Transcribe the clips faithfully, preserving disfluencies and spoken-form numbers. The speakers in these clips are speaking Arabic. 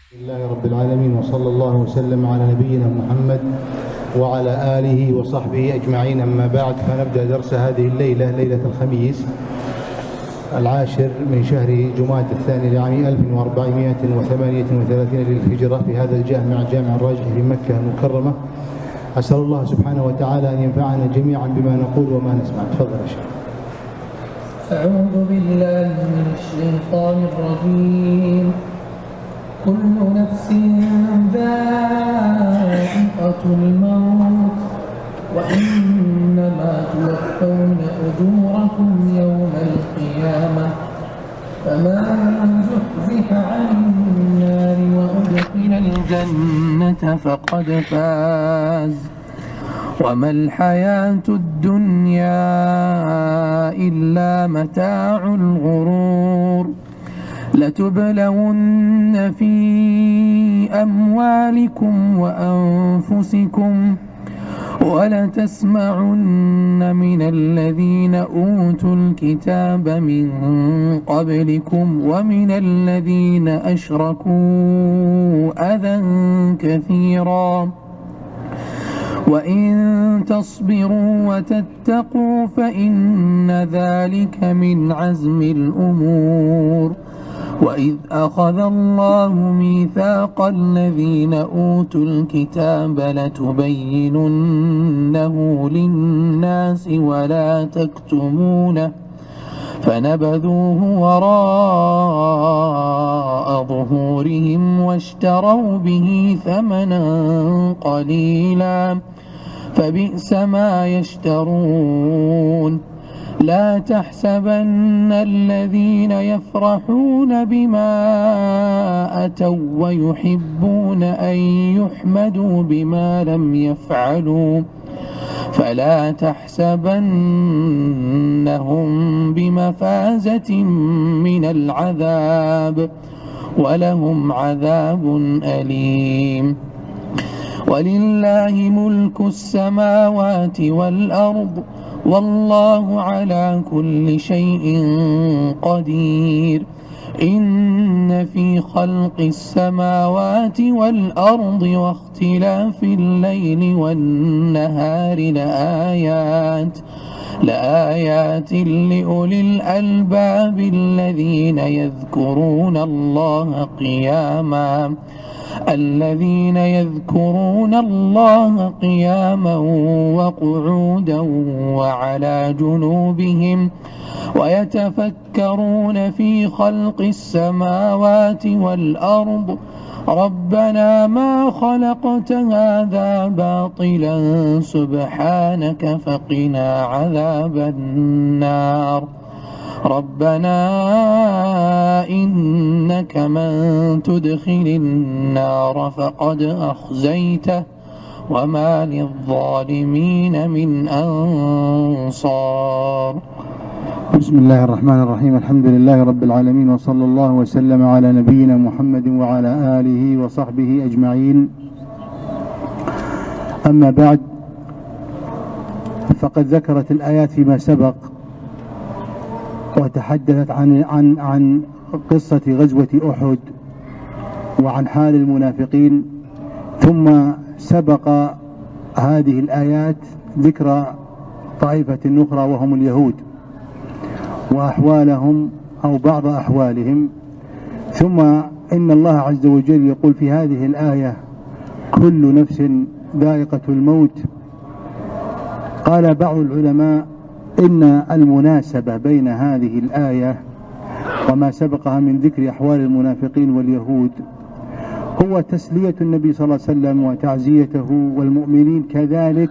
لله رب العالمين، وصلى الله وسلم على نبينا محمد وعلى آله وصحبه أجمعين. أما بعد، فنبدأ درس هذه الليلة، ليلة الخميس العاشر من شهر جمادى الثاني لعام ألف وأربعمائة وثمانية وثلاثين للهجرة في هذا الجامع الجامع الراجح في مكة المكرمة. أسأل الله سبحانه وتعالى أن ينفعنا جميعا بما نقول وما نسمع. تفضل يا شيخ. أعوذ بالله من الشيطان الرجيم. كل نفس ذائقة الموت وإنما توفون أجوركم يوم القيامة فمن زحزح عن النار وأدخل الجنة فقد فاز وما الحياة الدنيا إلا متاع الغرور. لتبلون في أموالكم وأنفسكم ولتسمعن من الذين أوتوا الكتاب من قبلكم ومن الذين أشركوا أذى كثيرا وإن تصبروا وتتقوا فإن ذلك من عزم الأمور. وإذ أخذ الله ميثاق الذين أوتوا الكتاب لتبيننه للناس ولا تكتمونه فنبذوه وراء ظهورهم واشتروا به ثمنا قليلا فبئس ما يشترون. لا تحسبن الذين يفرحون بما أتوا ويحبون أن يحمدوا بما لم يفعلوا فلا تحسبنهم بمفازة من العذاب ولهم عذاب أليم. ولله ملك السماوات والأرض والله على كل شيء قدير. إن في خلق السماوات والأرض واختلاف الليل والنهار لآيات لآيات لأولي الألباب الذين يذكرون الله قياما الذين يذكرون الله قياما وقعودا وعلى جنوبهم ويتفكرون في خلق السماوات والأرض ربنا ما خلقت هذا باطلا سبحانك فقنا عذاب النار. ربنا إنك من تدخل النار فقد أخزيته وما للظالمين من أنصار. بسم الله الرحمن الرحيم. الحمد لله رب العالمين، وصلى الله وسلم على نبينا محمد وعلى آله وصحبه أجمعين. أما بعد، فقد ذكرت الآيات فيما سبق وتحدثت عن عن عن قصة غزوة أحد وعن حال المنافقين، ثم سبق هذه الآيات ذكر طائفة أخرى وهم اليهود وأحوالهم أو بعض أحوالهم. ثم إن الله عز وجل يقول في هذه الآية كل نفس ذائقة الموت. قال بعض العلماء إن المناسبة بين هذه الآية وما سبقها من ذكر أحوال المنافقين واليهود هو تسلية النبي صلى الله عليه وسلم وتعزيته والمؤمنين كذلك،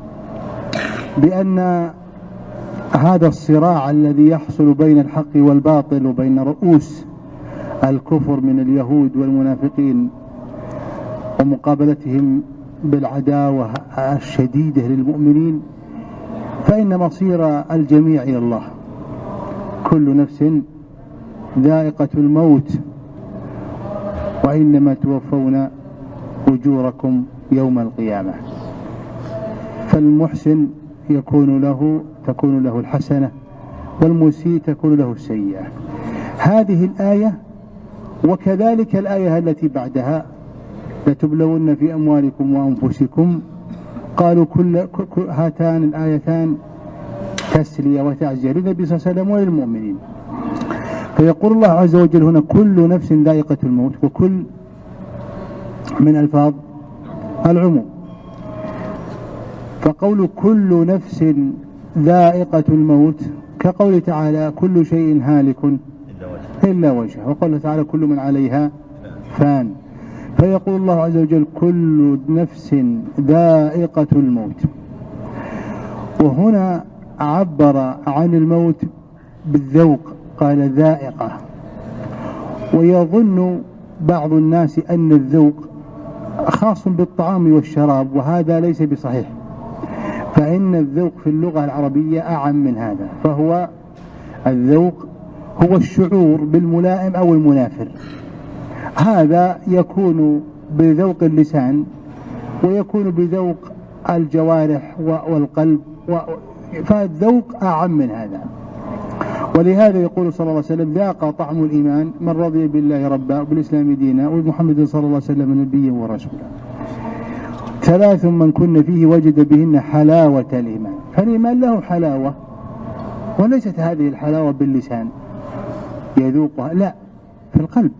بأن هذا الصراع الذي يحصل بين الحق والباطل وبين رؤوس الكفر من اليهود والمنافقين ومقابلتهم بالعداوة الشديدة للمؤمنين، فإن مصير الجميع إلى الله. كل نفس ذائقة الموت وإنما توفون أجوركم يوم القيامة. فالمحسن يكون له تكون له الحسنة والمسيء تكون له السيئة. هذه الآية وكذلك الآية التي بعدها لتبلون في أموالكم وأنفسكم، قالوا كل هاتان الآيتان تسلية وتعزية للنبي صلى الله عليه وسلم وللمؤمنين. فيقول الله عز وجل هنا كل نفس ذائقة الموت، وكل من ألفاظ العموم. فقول كل نفس ذائقة الموت كقول تعالى كل شيء هالك إلا وجهه، وقال تعالى كل من عليها فان. فيقول الله عز وجل كل نفس ذائقة الموت. وهنا عبر عن الموت بالذوق، قال ذائقة. ويظن بعض الناس أن الذوق خاص بالطعام والشراب، وهذا ليس بصحيح، فإن الذوق في اللغة العربية أعم من هذا. فهو الذوق هو الشعور بالملائم أو المنافر، هذا يكون بذوق اللسان ويكون بذوق الجوارح والقلب، فالذوق أعم من هذا. ولهذا يقول صلى الله عليه وسلم ذاق طعم الإيمان من رضي بالله ربا وبالإسلام دينا وبمحمد صلى الله عليه وسلم نبيا ورسولا. ثلاث من كن فيه وجد بهن حلاوة الإيمان. فالإيمان له حلاوة، وليست هذه الحلاوة باللسان يذوقها، لا، في القلب.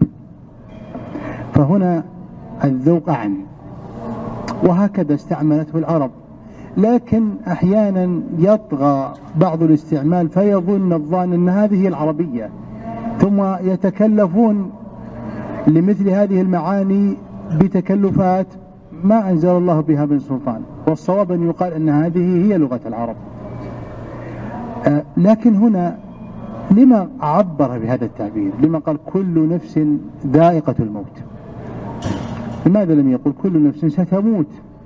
فهنا الذوق أعم، وهكذا استعملته العرب. لكن أحيانا يطغى بعض الاستعمال فيظن الظان أن هذه العربية، ثم يتكلفون لمثل هذه المعاني بتكلفات ما أنزل الله بها من سلطان. والصواب أن يقال أن هذه هي لغة العرب. آه لكن هنا لما عبر بهذا التعبير؟ لما قال كل نفس ذائقة الموت؟ لماذا لم يقل كل نفس ستموت؟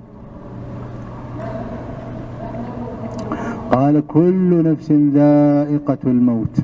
قال كل نفس ذائقة الموت.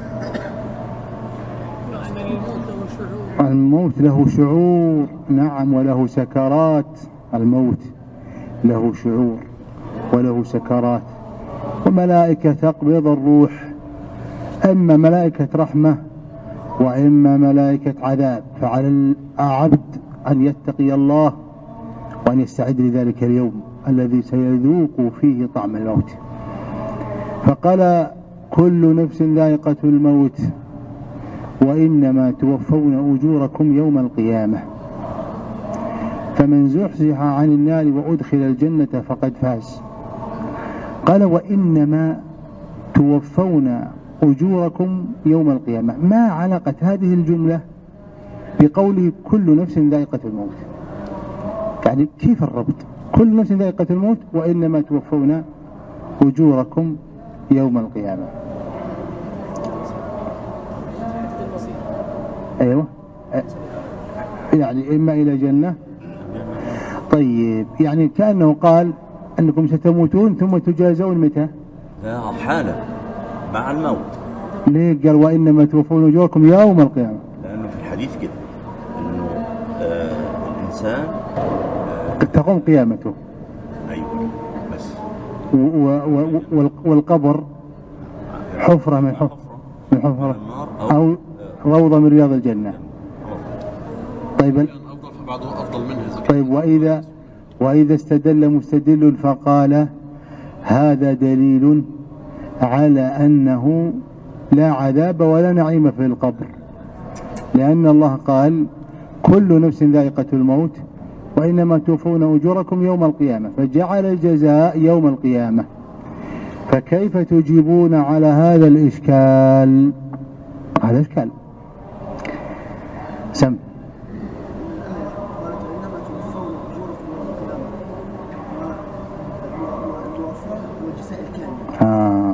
الموت له شعور، نعم، وله سكرات. الموت له شعور وله سكرات، وملائكة تقبض الروح، إما ملائكة رحمة وإما ملائكة عذاب. فعلى العبد أن يتقي الله وأن يستعد لذلك اليوم الذي سيذوق فيه طعم الموت. فقال كل نفس ذائقة الموت وإنما توفون أجوركم يوم القيامة، فمن زحزح عن النار وأدخل الجنة فقد فاز. قال وإنما توفون أجوركم يوم القيامة. ما علاقة هذه الجملة بقول كل نفس ذائقة الموت؟ يعني كيف الربط؟ كل نفس ذائقة الموت وإنما توفون أجوركم يوم القيامة. أيوة، يعني إما إلى جنة. طيب، يعني كأنه قال أنكم ستموتون ثم تجازون متى؟ حالا مع الموت. ليه قال وإنما توفون أجوركم يوم القيامة؟ لأنه في الحديث كده أنه آه الإنسان آه تقوم قيامته. أيوة، بس والقبر حفرة من حفرة من حفرة أو روضة من رياض الجنة. طيب طيب وإذا وإذا استدل مستدل فقال هذا دليل على أنه لا عذاب ولا نعيم في القبر، لأن الله قال كل نفس ذائقة الموت وإنما توفون أجوركم يوم القيامة، فجعل الجزاء يوم القيامة. فكيف تجيبون على هذا الإشكال؟ هذا إشكال. سم آه.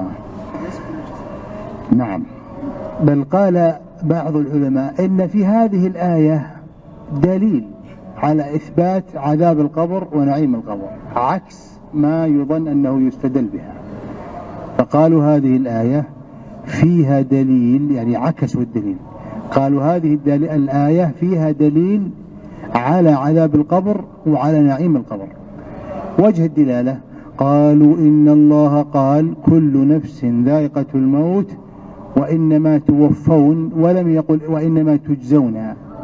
نعم، بل قال بعض العلماء إن في هذه الآية دليل على إثبات عذاب القبر ونعيم القبر، عكس ما يظن أنه يستدل بها. فقالوا هذه الآية فيها دليل، يعني عكسوا الدليل، قالوا هذه الآية فيها دليل على عذاب القبر وعلى نعيم القبر. وجه الدلالة قالوا إن الله قال كل نفس ذائقة الموت وإنما توفون، ولم يقل وإنما تجزون.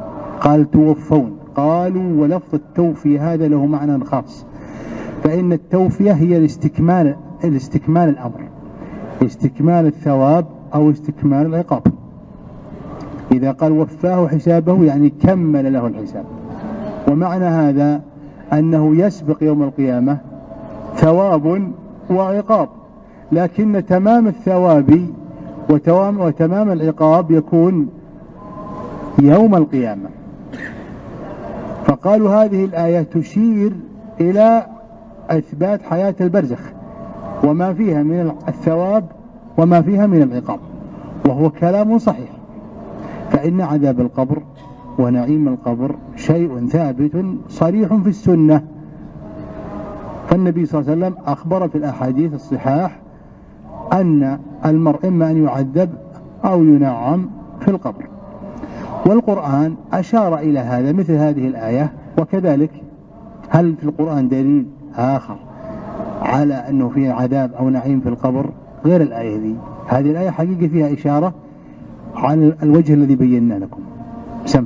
قال توفون. قالوا ولفظ التوفية هذا له معنى خاص، فإن التوفية هي الاستكمال الاستكمال الأمر، استكمال الثواب أو استكمال العقاب. إذا قال وفاه حسابه يعني كمل له الحساب، ومعنى هذا أنه يسبق يوم القيامة ثواب وعقاب، لكن تمام الثواب وتمام العقاب يكون يوم القيامة. فقالوا هذه الآية تشير إلى إثبات حياة البرزخ وما فيها من الثواب وما فيها من العقاب، وهو كلام صحيح، فإن عذاب القبر ونعيم القبر شيء ثابت صريح في السنة. فالنبي صلى الله عليه وسلم أخبر في الأحاديث الصحاح أن المرء إما أن يعذب أو ينعم في القبر، والقرآن أشار إلى هذا مثل هذه الآية. وكذلك هل في القرآن دليل آخر على أنه فيه عذاب أو نعيم في القبر غير الآية دي؟ هذه الآية حقيقة فيها إشارة على الوجه الذي بينا لكم. سم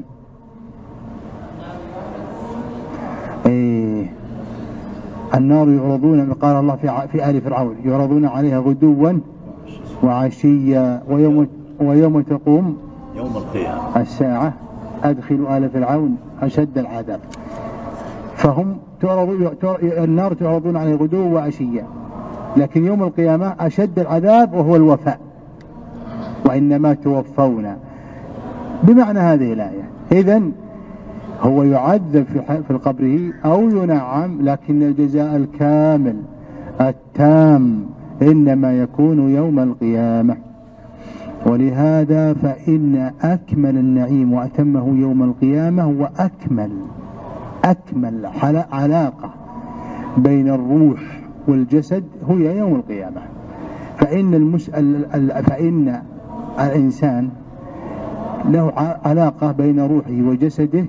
إيه النار يعرضون، قال الله في في آل فرعون يعرضون عليها غدوا وعشيا ويوم ويوم تقوم يوم القيامة الساعة أدخلوا آل فرعون أشد العذاب. فهم تعرض النار تعرضون عليه غدوا وعشيا، لكن يوم القيامة أشد العذاب وهو الوفاء، وإنما توفون بمعنى هذه الآية. إذن هو يعذب في قبره أو ينعم، لكن الجزاء الكامل التام إنما يكون يوم القيامة. ولهذا فإن أكمل النعيم وأتمه يوم القيامة هو أكمل أكمل علاقة بين الروح والجسد هي يوم القيامة. فإن المسأل فإن الإنسان له علاقة بين روحه وجسده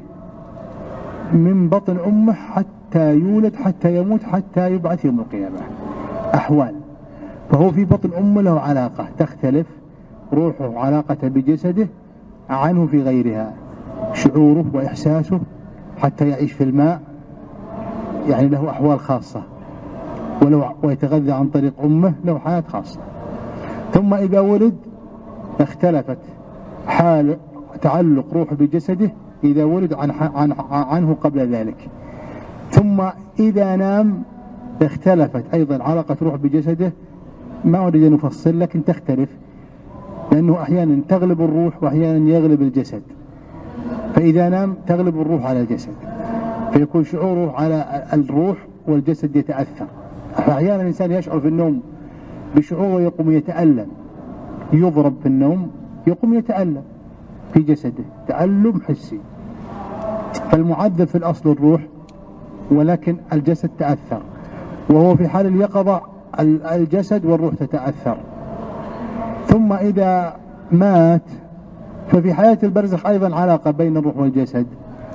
من بطن أمه حتى يولد حتى يموت حتى يبعث يوم القيامة، أحوال. فهو في بطن أمه له علاقة تختلف روحه علاقة بجسده عنه في غيرها، شعوره وإحساسه حتى يعيش في الماء يعني له أحوال خاصة، ولو ويتغذى عن طريق أمه له حياة خاصة. ثم إذا ولد اختلفت حال تعلق روحه بجسده إذا ولد عن عن عنه قبل ذلك. ثم إذا نام اختلفت أيضا علاقة روح بجسده، ما أريد أن نفصل لكن تختلف، لأنه أحيانا تغلب الروح وأحيانا يغلب الجسد. فإذا نام تغلب الروح على الجسد فيكون شعوره على الروح والجسد يتأثر. فأحيانا الإنسان يشعر في النوم بشعور ويقوم يتألم، يضرب في النوم يقوم يتألم في جسده تألم حسي. فالمعذب في الأصل الروح، ولكن الجسد تأثر، وهو في حال اليقظة الجسد والروح تتأثر. ثم إذا مات ففي حياة البرزخ أيضا علاقة بين الروح والجسد،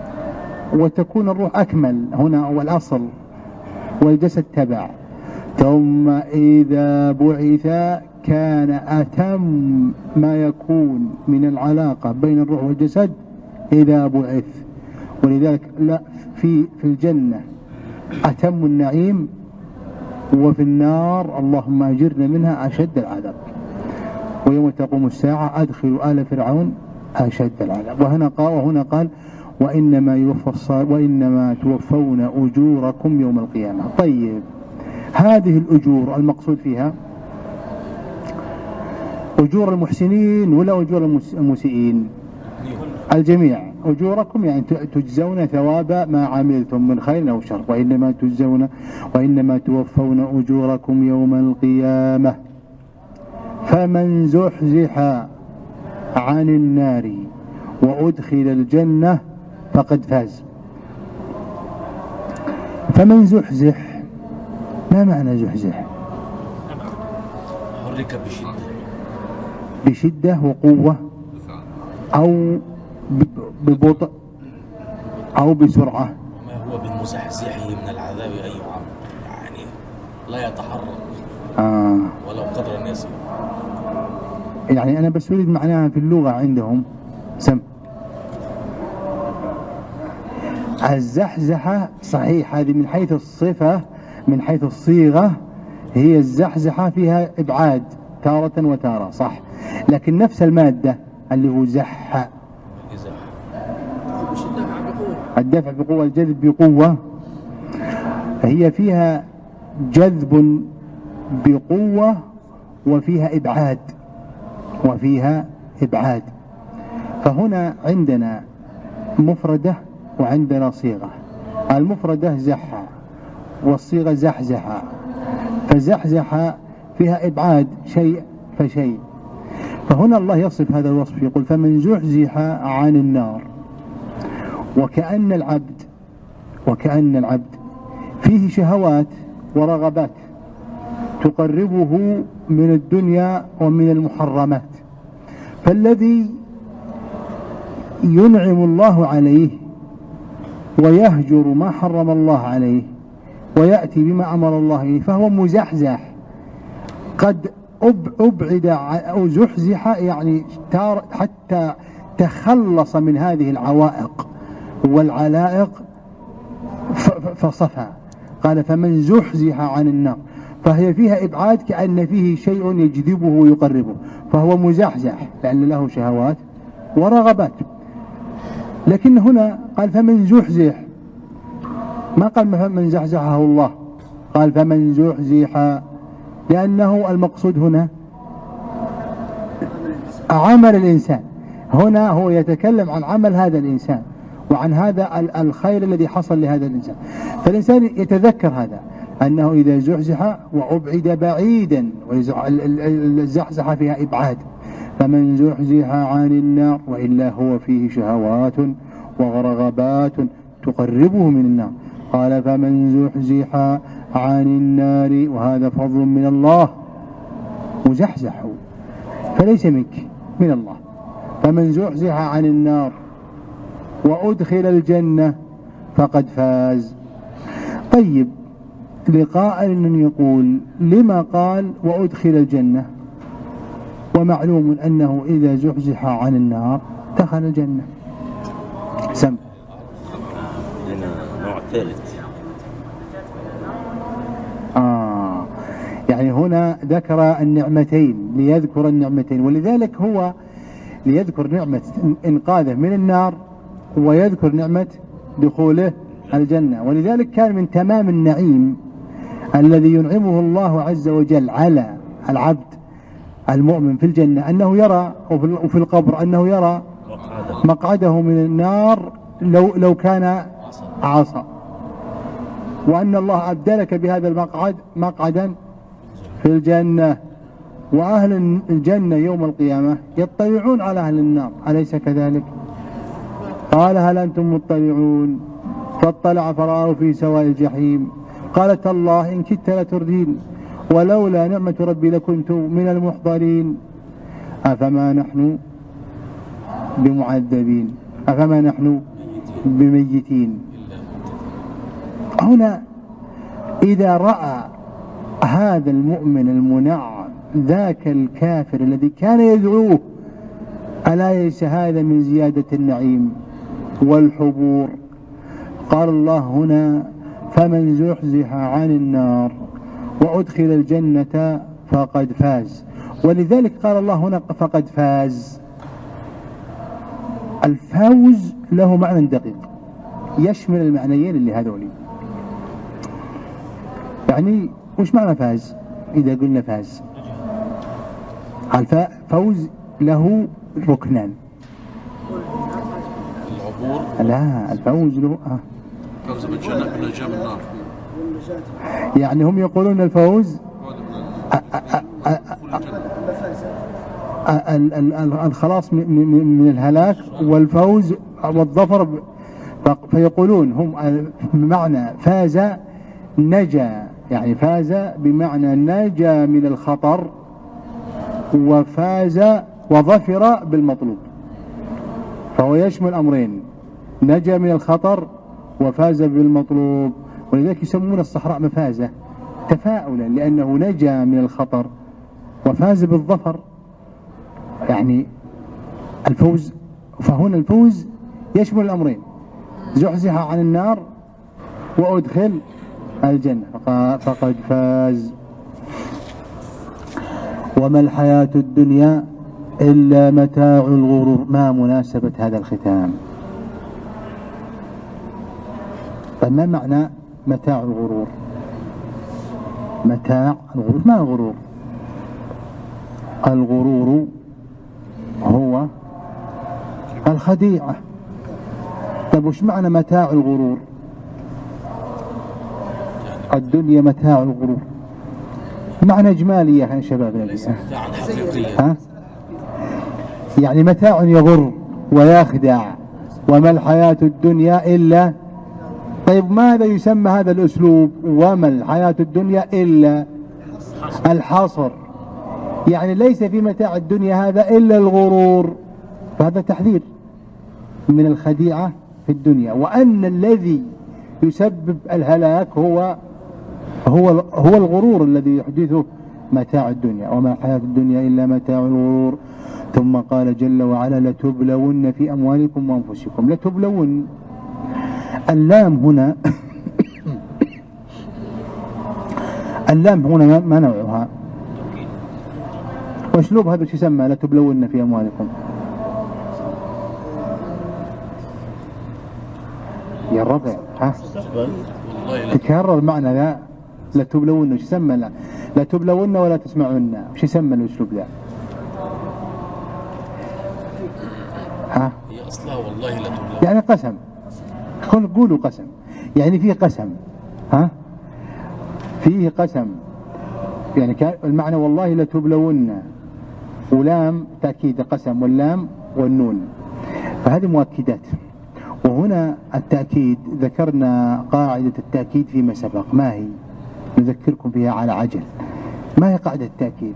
وتكون الروح أكمل هنا والأصل والجسد تبع. ثم إذا بعث كان أتم ما يكون من العلاقة بين الروح والجسد إذا بعث. ولذلك لا في في الجنة أتم النعيم، وفي النار اللهم أجرنا منها أشد العذاب. ويوم تقوم الساعة أدخلوا آل فرعون أشد العذاب. وهنا قال وهنا قال وإنما يوفى وإنما توفون أجوركم يوم القيامة. طيب هذه الأجور المقصود فيها أجور المحسنين ولا أجور المسيئين؟ الجميع. أجوركم يعني تجزون ثواب ما عملتم من خير أو شر، وإنما تجزون وإنما توفون أجوركم يوم القيامة. فمن زحزح عن النار وأدخل الجنة فقد فاز. فمن زحزح، ما معنى زحزح؟ حرك بشدة بشدة وقوة أو ببطء أو بسرعة. وما هو بمزحزحه من العذاب أي عام، يعني لا يتحرك آه. ولو قدر الناس. يعني أنا بس أريد معناها في اللغة عندهم. سم الزحزحة صحيح هذه من حيث الصفة، من حيث الصيغة هي الزحزحة فيها إبعاد تارة وتارة صح، لكن نفس المادة اللي هو زح، الدفع بقوة الجذب بقوة، هي فيها جذب بقوة وفيها إبعاد وفيها إبعاد. فهنا عندنا مفردة وعندنا صيغة، المفردة زح والصيغة زحزح، فزحزح فيها إبعاد شيء فشيء. فهنا الله يصف هذا الوصف يقول فمن زحزح عن النار، وكأن العبد وكأن العبد فيه شهوات ورغبات تقربه من الدنيا ومن المحرمات، فالذي ينعم الله عليه ويهجر ما حرم الله عليه ويأتي بما أمر الله إليه فهو مزحزح، قد أبعد أو زحزح يعني حتى تخلص من هذه العوائق والعلائق فصفى. قال فمن زحزح عن النار، فهي فيها إبعاد كأن فيه شيء يجذبه ويقربه، فهو مزحزح لأن له شهوات ورغبات. لكن هنا قال فمن زحزح، ما قال فمن زحزحه الله، قال فمن زحزح، لأنه المقصود هنا عمل الإنسان، هنا هو يتكلم عن عمل هذا الإنسان وعن هذا الخير الذي حصل لهذا الإنسان. فالإنسان يتذكر هذا أنه إذا زحزح وأبعد بعيدا، والزحزح فيها إبعاد، فمن زحزح عن النار وإلا هو فيه شهوات ورغبات تقربه من النار. قال فمن زحزح عن النار، وهذا فضل من الله، مزحزح فليس منك من الله. فمن زحزح عن النار وأدخل الجنة فقد فاز. طيب لقائل يقول لما قال وأدخل الجنة ومعلوم أنه إذا زحزح عن النار دخل الجنة؟ سم هنا نوع ثالث. آه يعني هنا ذكر النعمتين ليذكر النعمتين، ولذلك هو ليذكر نعمة إنقاذه من النار ويذكر نعمة دخوله الجنة. ولذلك كان من تمام النعيم الذي ينعمه الله عز وجل على العبد المؤمن في الجنة أنه يرى، وفي القبر أنه يرى مقعده من النار لو, لو كان عصا، وأن الله أبدلك بهذا المقعد مقعدا في الجنة. وأهل الجنة يوم القيامة يطلعون على أهل النار، أليس كذلك؟ قال هل أنتم مطلعون؟ فاطلع فرآه في سواء الجحيم، قال تالله إن كدت لتردين ولولا نعمة ربي لكنت من المحضرين. أفما نحن بمعذبين أفما نحن بميتين. هنا إذا رأى هذا المؤمن المنعم ذاك الكافر الذي كان يدعوه، ألا ليس هذا من زيادة النعيم والحبور؟ قال الله هنا فمن زحزح عن النار وأدخل الجنة فقد فاز. ولذلك قال الله هنا فقد فاز. الفوز له معنى دقيق يشمل المعنيين اللي هذولي. يعني وش معنى فاز؟ إذا قلنا فاز، الفوز له ركنان. العبور، لا الفوز له آه. فوز بالجنة بالنجاة من النار. يعني هم يقولون الفوز الخلاص من الهلاك والفوز والظفر، فيقولون هم بمعنى فاز نجا، يعني فاز بمعنى نجا من الخطر وفاز وظفر بالمطلوب، فهو يشمل أمرين، نجا من الخطر وفاز بالمطلوب. ولذلك يسمون الصحراء مفازة تفاؤلا لأنه نجا من الخطر وفاز بالظفر، يعني الفوز. فهنا الفوز يشمل الأمرين، زحزح عن النار وأدخل الجنة فقد فاز. وما الحياة الدنيا إلا متاع الغرور. ما مناسبة هذا الختام؟ فما معنى متاع الغرور؟ متاع الغرور ما الغرور؟ الغرور هو الخديعة. طيب وش معنى متاع الغرور؟ الدنيا متاع الغرور معنى إجمالي يا شباب. ها؟ يعني متاع يغر ويخدع. وما الحياة الدنيا إلا. طيب ماذا يسمى هذا الأسلوب؟ وما الحياة الدنيا إلا الحصر، يعني ليس في متاع الدنيا هذا إلا الغرور. فهذا تحذير من الخديعة في الدنيا، وأن الذي يسبب الهلاك هو هو هو الغرور الذي يحدثه متاع الدنيا. وما الحياة الدنيا إلا متاع الغرور. ثم قال جل وعلا لتبلون في أموالكم وأنفسكم. لتبلون، اللام هنا اللام هنا ما نوعها؟ واسلوب هذا شو يسمى؟ لتبلون في أموالكم. يا الربع ها تكرر معنى لا لتبلون. وش يسمى؟ لا لا تبلون ولا تسمعون. وش يسمى الاسلوب ذا؟ ها هي اصلها والله لا تبلون، يعني قسم. قولوا قسم، يعني فيه قسم. ها فيه قسم، يعني المعنى والله لتبلون، ولام تأكيد قسم واللام والنون، فهذه مؤكدات. وهنا التأكيد ذكرنا قاعدة التأكيد فيما سبق. ما هي؟ نذكركم بها على عجل. ما هي قاعدة التأكيد؟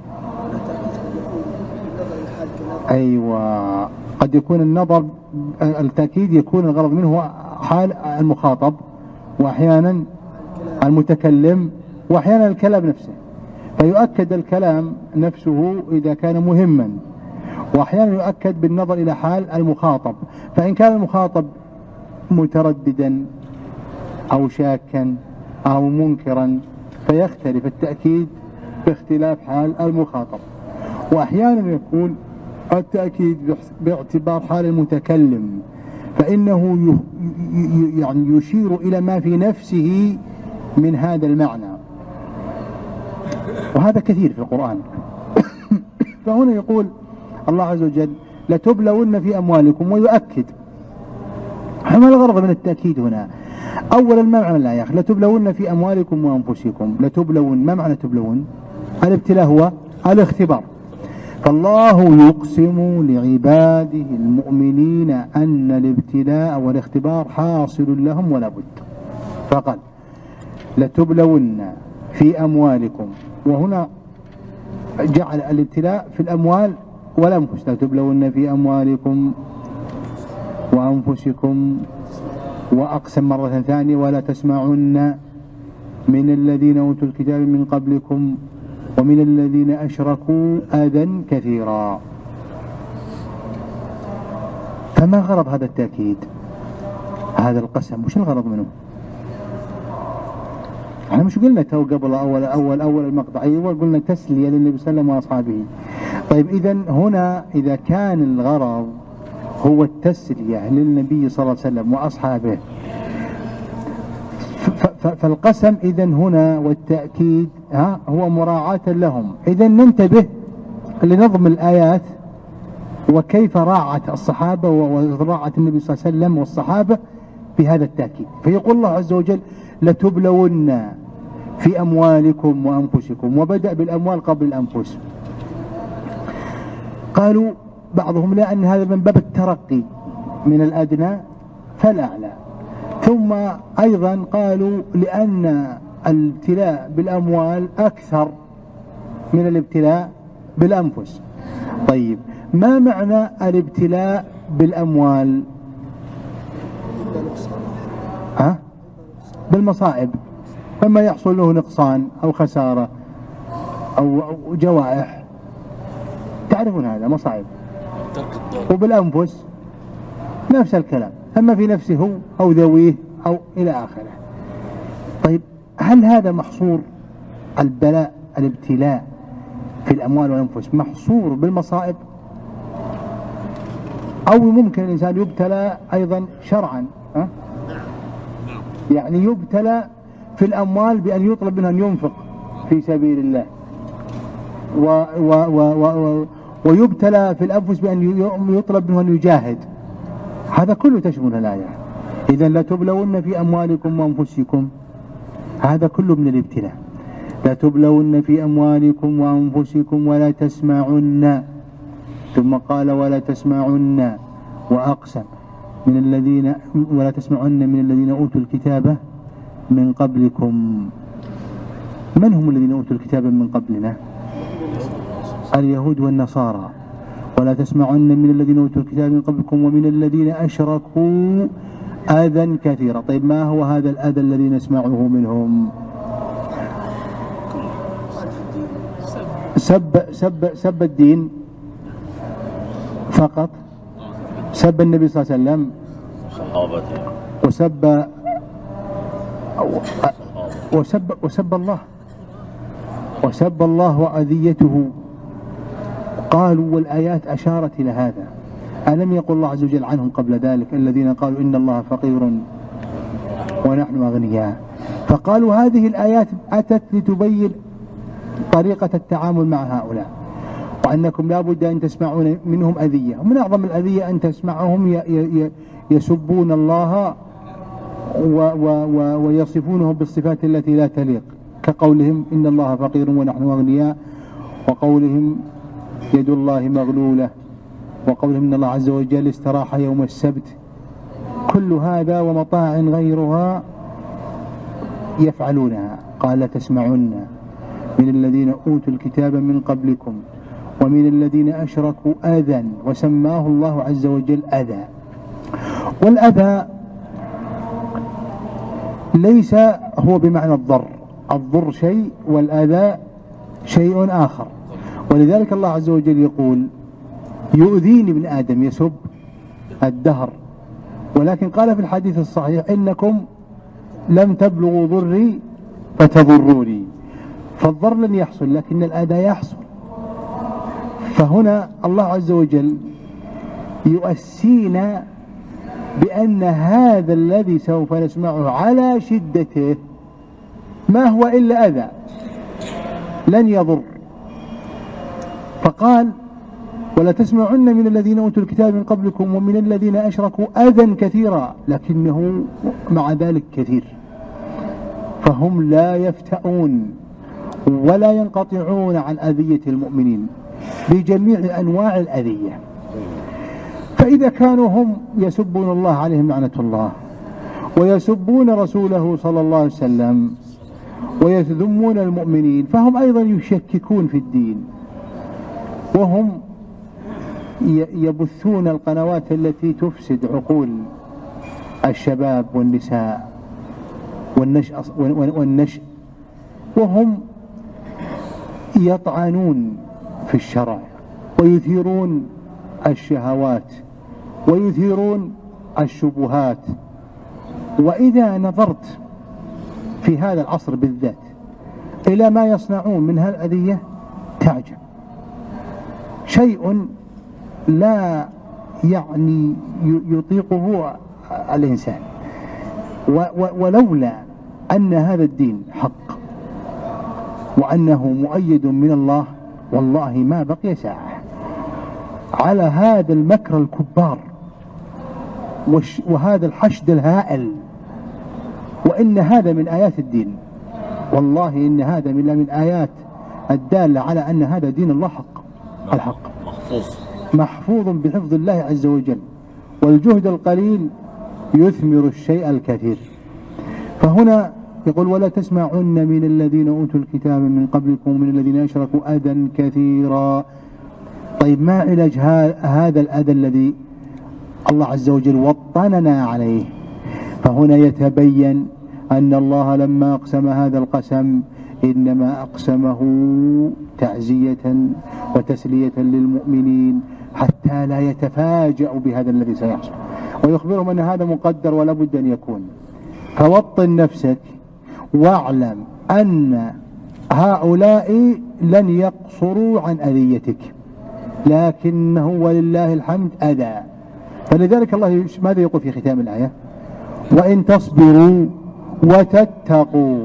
أيوة، قد يكون النظر التأكيد يكون الغرض منه حال المخاطب، وأحيانا المتكلم، وأحيانا الكلام نفسه، فيؤكد الكلام نفسه إذا كان مهما، وأحيانا يؤكد بالنظر إلى حال المخاطب. فإن كان المخاطب مترددا أو شاكا أو منكرا فيختلف التأكيد باختلاف حال المخاطب. وأحيانا يكون التأكيد باعتبار حال المتكلم، فإنه يعني يشير إلى ما في نفسه من هذا المعنى، وهذا كثير في القرآن. فهنا يقول الله عز وجل لتبلون في أموالكم، ويؤكد. ما الغرض من التأكيد هنا؟ أولا ما معنى الآية؟ لتبلون في أموالكم وأنفسكم. لتبلون، ما معنى تبلون؟ الابتلاء هو الاختبار. فالله يقسم لعباده المؤمنين أن الابتلاء والاختبار حاصل لهم ولا بد. فقال لتبلون في أموالكم، وهنا جعل الابتلاء في الأموال والأنفس. لتبلون في أموالكم وأنفسكم. وأقسم مرة ثانية ولا تسمعن من الذين أوتوا الكتاب من قبلكم ومن الذين أشركوا أذى كثيرا. فما غرض هذا التأكيد؟ هذا القسم وش الغرض منه؟ احنا مش قلنا تو قبل أول أول أول المقطع؟ أيوة قلنا تسلية للنبي صلى الله عليه وسلم وأصحابه. طيب إذن هنا إذا كان الغرض هو التسلية للنبي صلى الله عليه وسلم وأصحابه، فالقسم إذن هنا والتأكيد ها هو مراعاة لهم. إذن ننتبه لنظم الآيات وكيف راعت الصحابة وراعت النبي صلى الله عليه وسلم والصحابة بهذا التأكيد. فيقول الله عز وجل لتبلون في أموالكم وأنفسكم، وبدأ بالأموال قبل الأنفس. قالوا بعضهم لا أن هذا من باب الترقي من الأدنى فالأعلى. ثم أيضا قالوا لأن الابتلاء بالأموال أكثر من الابتلاء بالأنفس. طيب ما معنى الابتلاء بالأموال؟ ها؟ بالمصائب، فما يحصل له نقصان أو خسارة أو جوائح، تعرفون هذا مصائب. وبالأنفس نفس الكلام، أما في نفسه أو ذويه أو إلى آخره. طيب هل هذا محصور البلاء الابتلاء في الأموال والأنفس محصور بالمصائب، أو ممكن الإنسان يبتلى أيضا شرعا؟ ها؟ يعني يبتلى في الأموال بأن يطلب منه أن ينفق في سبيل الله، و و و و ويبتلى في الأنفس بأن يطلب منه أن يجاهد. هذا كله تشمل الآية. إذن لا تبلون في أموالكم وأنفسكم، هذا كله من الابتلاء. لا تبلون في أموالكم وأنفسكم ولا تسمعن، ثم قال ولا تسمعن وأقسم من الذين ولا تسمعن من الذين أوتوا الكتاب من قبلكم. من هم الذين أوتوا الكتاب من قبلنا؟ اليهود والنصارى. ولا تسمعن من الذين أوتوا الكتاب من قبلكم ومن الذين أشركوا أذى كثيرا. طيب ما هو هذا الأذى الذي نسمعه منهم؟ سب سب سب الدين فقط، سب النبي صلى الله عليه وسلم، وسب وسب وسب الله وسب الله وأذيته. قالوا والآيات أشارت إلى هذا. ألم يقل الله عز وجل عنهم قبل ذلك الذين قالوا إن الله فقير ونحن أغنياء؟ فقالوا هذه الآيات أتت لتبين طريقة التعامل مع هؤلاء، وأنكم لا بد أن تسمعون منهم أذية. ومن أعظم الأذية أن تسمعهم يسبون الله ويصفونه بالصفات التي لا تليق، كقولهم إن الله فقير ونحن أغنياء، وقولهم يد الله مغلولة، وقولهم إن الله عز وجل استراح يوم السبت. كل هذا ومطاع غيرها يفعلونها. قال تسمعن من الذين أوتوا الكتاب من قبلكم ومن الذين أشركوا أذى، وسماه الله عز وجل أذى. والأذى ليس هو بمعنى الضر، الضر شيء والأذى شيء آخر. ولذلك الله عز وجل يقول يؤذيني ابن آدم يسب الدهر، ولكن قال في الحديث الصحيح إنكم لم تبلغوا ضري فتضروني. فالضر لن يحصل لكن الأذى يحصل. فهنا الله عز وجل يؤسينا بأن هذا الذي سوف نسمعه على شدته ما هو إلا أذى لن يضر. فقال ولا تسمعن من الذين أوتوا الكتاب من قبلكم ومن الذين أشركوا أذى كثيرا، لكنه مع ذلك كثير. فهم لا يفتؤون ولا ينقطعون عن أذية المؤمنين بجميع أنواع الأذية. فإذا كانوا هم يسبون الله عليهم لعنة الله، ويسبون رسوله صلى الله عليه وسلم، ويذمون المؤمنين، فهم أيضا يشككون في الدين، وهم يبثون القنوات التي تفسد عقول الشباب والنساء والنشء, والنشء وهم يطعنون في الشرع ويثيرون الشهوات ويثيرون الشبهات. وإذا نظرت في هذا العصر بالذات إلى ما يصنعون من هالأذية تعجب، شيء لا يعني يطيقه الإنسان. ولولا أن هذا الدين حق وأنه مؤيد من الله والله ما بقي ساعة على هذا المكر الكبار وهذا الحشد الهائل. وإن هذا من آيات الدين، والله إن هذا من من آيات الدالة على أن هذا دين الله حق، الحق محفوظ محفوظ بحفظ الله عز وجل، والجهد القليل يثمر الشيء الكثير. فهنا يقول ولا تسمعن من الذين أوتوا الكتاب من قبلكم ومن الذين أشركوا أذى كثيرا. طيب ما علاج هذا الأذى الذي الله عز وجل وطننا عليه؟ فهنا يتبين أن الله لما أقسم هذا القسم إنما أقسمه تعزية وتسلية للمؤمنين، حتى لا يتفاجأوا بهذا الذي سيحصل، ويخبرهم أن هذا مقدر ولا بد أن يكون. فوطن نفسك واعلم أن هؤلاء لن يقصروا عن أذيتك، لكنه ولله الحمد أذى. فلذلك الله ماذا يقول في ختام الآية؟ وإن تصبروا وتتقوا.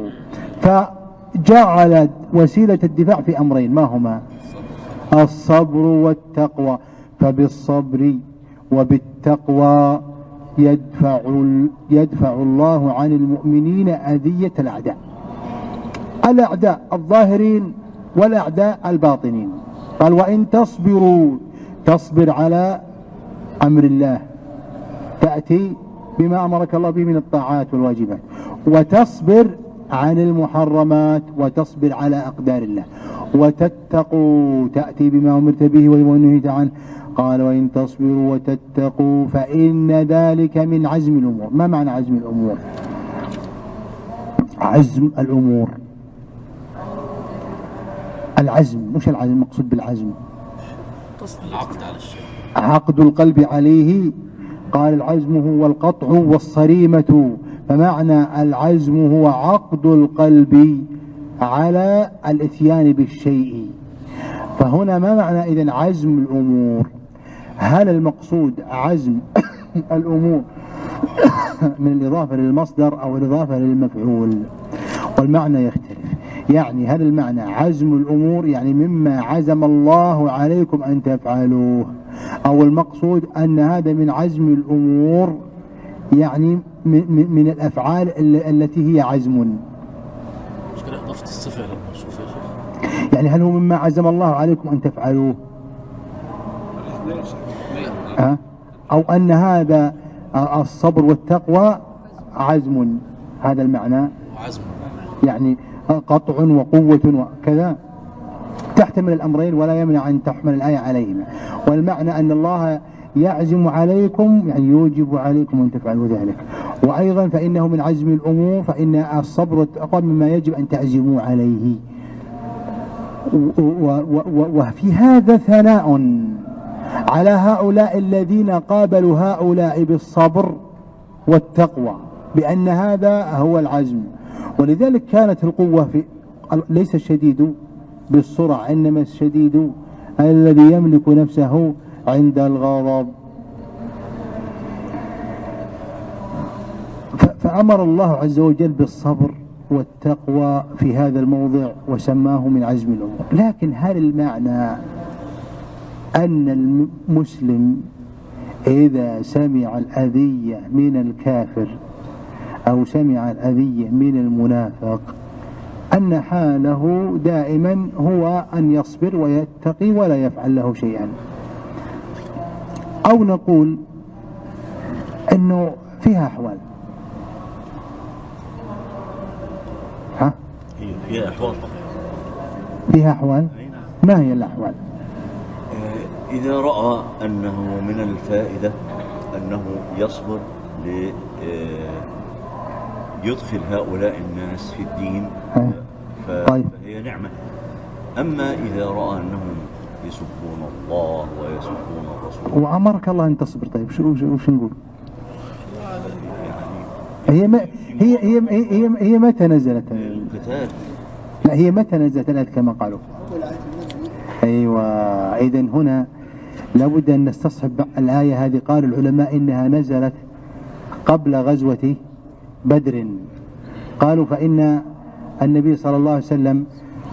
فجعل وسيلة الدفاع في أمرين، ما هما؟ الصبر والتقوى. فبالصبر وبالتقوى يدفع, يدفع الله عن المؤمنين أذية الأعداء، الأعداء الظاهرين والأعداء الباطنين. قال وإن تصبروا، تصبر على أمر الله، تأتي بما أمرك الله به من الطاعات والواجبات، وتصبر عن المحرمات، وتصبر على أقدار الله، وتتقوا، تأتي بما أمرت به وما نهيت عنه. قال وإن تصبروا وتتقوا فإن ذلك من عزم الأمور. ما معنى عزم الأمور؟ عزم الأمور، العزم، مش العزم المقصود بالعزم العقد على الشيء، عقد القلب عليه. قال العزم هو القطع والصريمة، فمعنى العزم هو عقد القلب على الاتيان بالشيء. فهنا ما معنى إذن عزم الأمور؟ هل المقصود عزم الأمور من الإضافة للمصدر أو الإضافة للمفعول؟ والمعنى يختلف. يعني هل المعنى عزم الأمور يعني مما عزم الله عليكم أن تفعلوه، أو المقصود أن هذا من عزم الأمور يعني من الأفعال التي هي عزم؟ مشكلة إضافة الصفة إلى الموصوف يا شيخ. يعني هل هو مما عزم الله عليكم أن تفعلوه، أه؟ أو أن هذا الصبر والتقوى عزم، هذا المعنى عزم يعني قطع وقوة وكذا، تحتمل الأمرين ولا يمنع أن تحمل الآية عليهما. والمعنى أن الله يعزم عليكم يعني يوجب عليكم أن تفعلوا ذلك. وأيضا فإنه من عزم الأمور، فإن الصبر والتقوى مما يجب أن تعزموا عليه. وفي هذا ثناء على هؤلاء الذين قابلوا هؤلاء بالصبر والتقوى بأن هذا هو العزم. ولذلك كانت القوة في ليس الشديد بالسرعة، إنما الشديد الذي يملك نفسه عند الغضب. فأمر الله عز وجل بالصبر والتقوى في هذا الموضع وسماه من عزم الأمور. لكن هل المعنى أن المسلم إذا سمع الأذية من الكافر أو سمع الأذية من المنافق أن حاله دائما هو أن يصبر ويتقي ولا يفعل له شيئا؟ أو نقول أنه فيها أحوال؟ ها؟ فيها أحوال طبعا. فيها أحوال؟ ما هي الأحوال؟ إذا رأى أنه من الفائدة أنه يصبر ليدخل هؤلاء الناس في الدين فهي نعمة. أما إذا رأى أنهم يسبون الله ويسبون الرسول وأمرك الله أن تصبر، طيب شو شو نقول؟ هي ما هي هي هي هي متى نزلت القتال؟ لا هي متى نزلت الآية كما قالوا؟ أيوة. إذن هنا لابد أن نستصحب الآية هذه. قال العلماء إنها نزلت قبل غزوة بدر. قالوا فإن النبي صلى الله عليه وسلم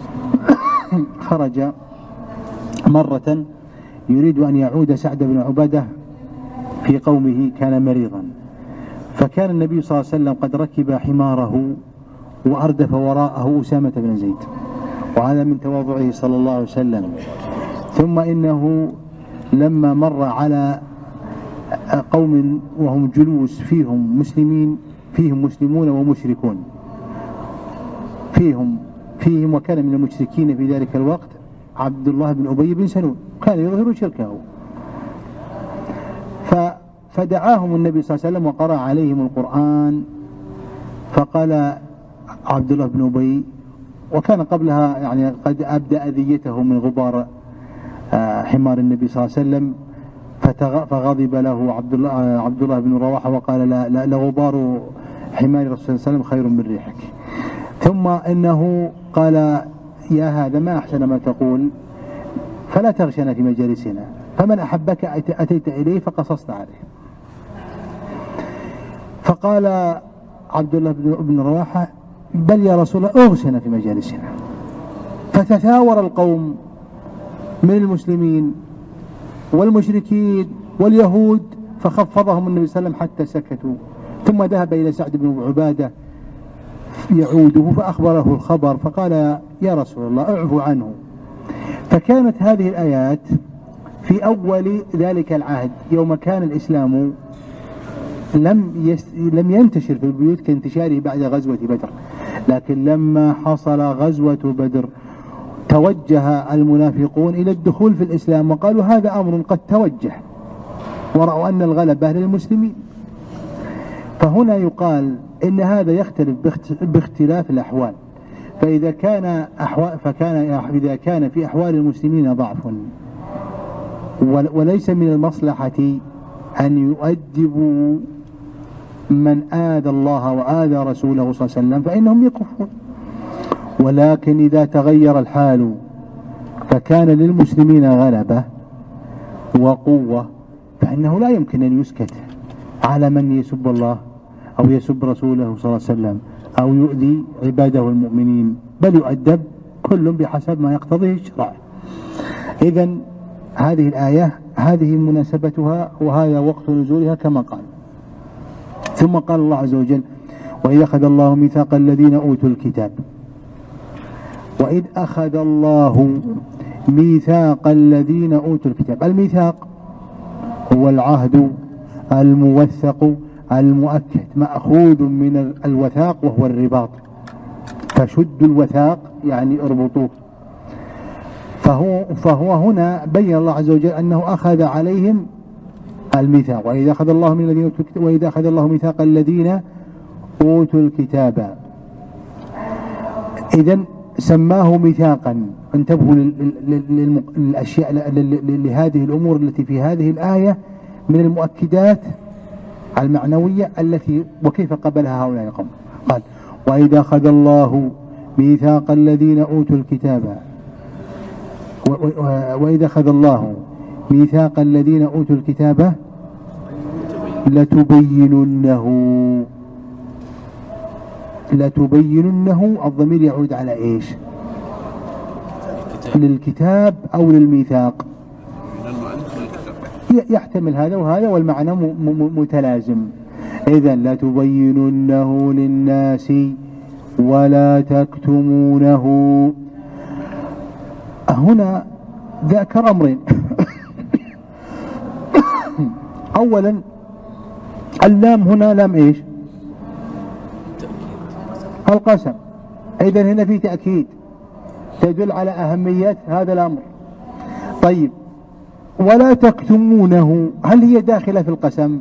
خرج مرة يريد أن يعود سعد بن عبادة في قومه، كان مريضا، فكان النبي صلى الله عليه وسلم قد ركب حماره وأردف وراءه أسامة بن زيد، وهذا من تواضعه صلى الله عليه وسلم. ثم إنه لما مر على قوم وهم جلوس فيهم مسلمين، فيهم مسلمون ومشركون، فيهم فيهم وكان من المشركين في ذلك الوقت عبد الله بن أبي بن سلول، كان يظهر شركه. فدعاهم النبي صلى الله عليه وسلم وقرأ عليهم القرآن. فقال عبد الله بن أبي، وكان قبلها يعني قد أبدأ أذيته من غبار حمار النبي صلى الله عليه وسلم، فغضب له عبد الله, عبد الله بن رواحة وقال لا, لا لغبار حمار الرسول صلى الله عليه وسلم خير من ريحك. ثم إنه قال يا هذا ما أحسن ما تقول فلا تغشنا في مجالسنا، فمن أحبك أتيت إليه فقصصت عليه. فقال عبد الله بن رواحة بل يا رسول الله أغشنا في مجالسنا. فتثاور القوم من المسلمين والمشركين واليهود فخفضهم النبي صلى الله عليه وسلم حتى سكتوا، ثم ذهب إلى سعد بن عبادة يعوده فأخبره الخبر فقال يا رسول الله اعفو عنه. فكانت هذه الآيات في أول ذلك العهد يوم كان الإسلام لم يس... لم ينتشر في البيوت كانتشاره بعد غزوة بدر، لكن لما حصل غزوة بدر توجه المنافقون إلى الدخول في الإسلام وقالوا هذا أمر قد توجه، ورأوا أن الغلبة للمسلمين. فهنا يقال إن هذا يختلف باختلاف الأحوال، فإذا كان أحوال فكان إذا كان في أحوال المسلمين ضعف وليس من المصلحة أن يؤدبوا من آذى الله وآذى رسوله صلى الله عليه وسلم فإنهم يكفون. ولكن إذا تغير الحال فكان للمسلمين غلبة وقوة فإنه لا يمكن أن يسكت على من يسب الله أو يسب رسوله صلى الله عليه وسلم أو يؤذي عباده المؤمنين، بل يؤدب كل بحسب ما يقتضيه الشرع. إذن هذه الآية هذه مناسبتها وهذا وقت نزولها كما قال. ثم قال الله عز وجل وإذ أخذ الله ميثاق الذين أوتوا الكتاب وإذ أخذ الله ميثاق الذين أوتوا الكتاب. الميثاق هو العهد الموثق المؤكد مأخوذ من الوثاق وهو الرباط، فشد الوثاق يعني اربطوه. فهو, فهو هنا بين الله عز وجل أنه أخذ عليهم الميثاق وإذا أخذ الله من الذين أوتوا الكتاب وإذا أخذ الله ميثاق الذين أوتوا الكتاب. إذن سماه ميثاقا. انتبهوا للأشياء لهذه الأمور التي في هذه الآية من المؤكدات المعنوية التي وكيف قبلها هؤلاء القوم. قال وإذا أخذ الله ميثاق الذين أوتوا الكتاب وإذا أخذ الله ميثاق الذين أوتوا الكتاب لتبيننه لتبيننه الضمير يعود على إيش؟ للكتاب أو للميثاق، يحتمل هذا وهذا والمعنى متلازم. إذن لتبيننه للناس ولا تكتمونه. هنا ذكر أمرين. أولا اللام هنا لام إيش؟ القسم. إذن هنا في تأكيد تدل على أهمية هذا الأمر. طيب ولا تكتمونه هل هي داخلة في القسم؟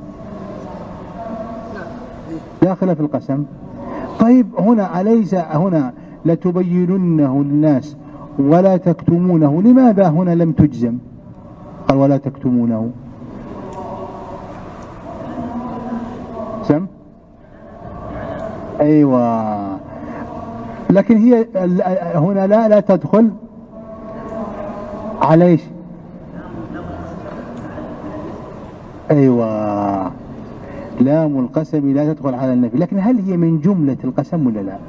داخلة في القسم. طيب هنا أليس هنا لتبيننه للناس ولا تكتمونه، لماذا هنا لم تجزم؟ قال ولا تكتمونه. سم أيوة، لكن هي هنا لا لا تدخل عليش. أيوة لام القسم لا تدخل على النفي، لكن هل هي من جملة القسم ولا لا؟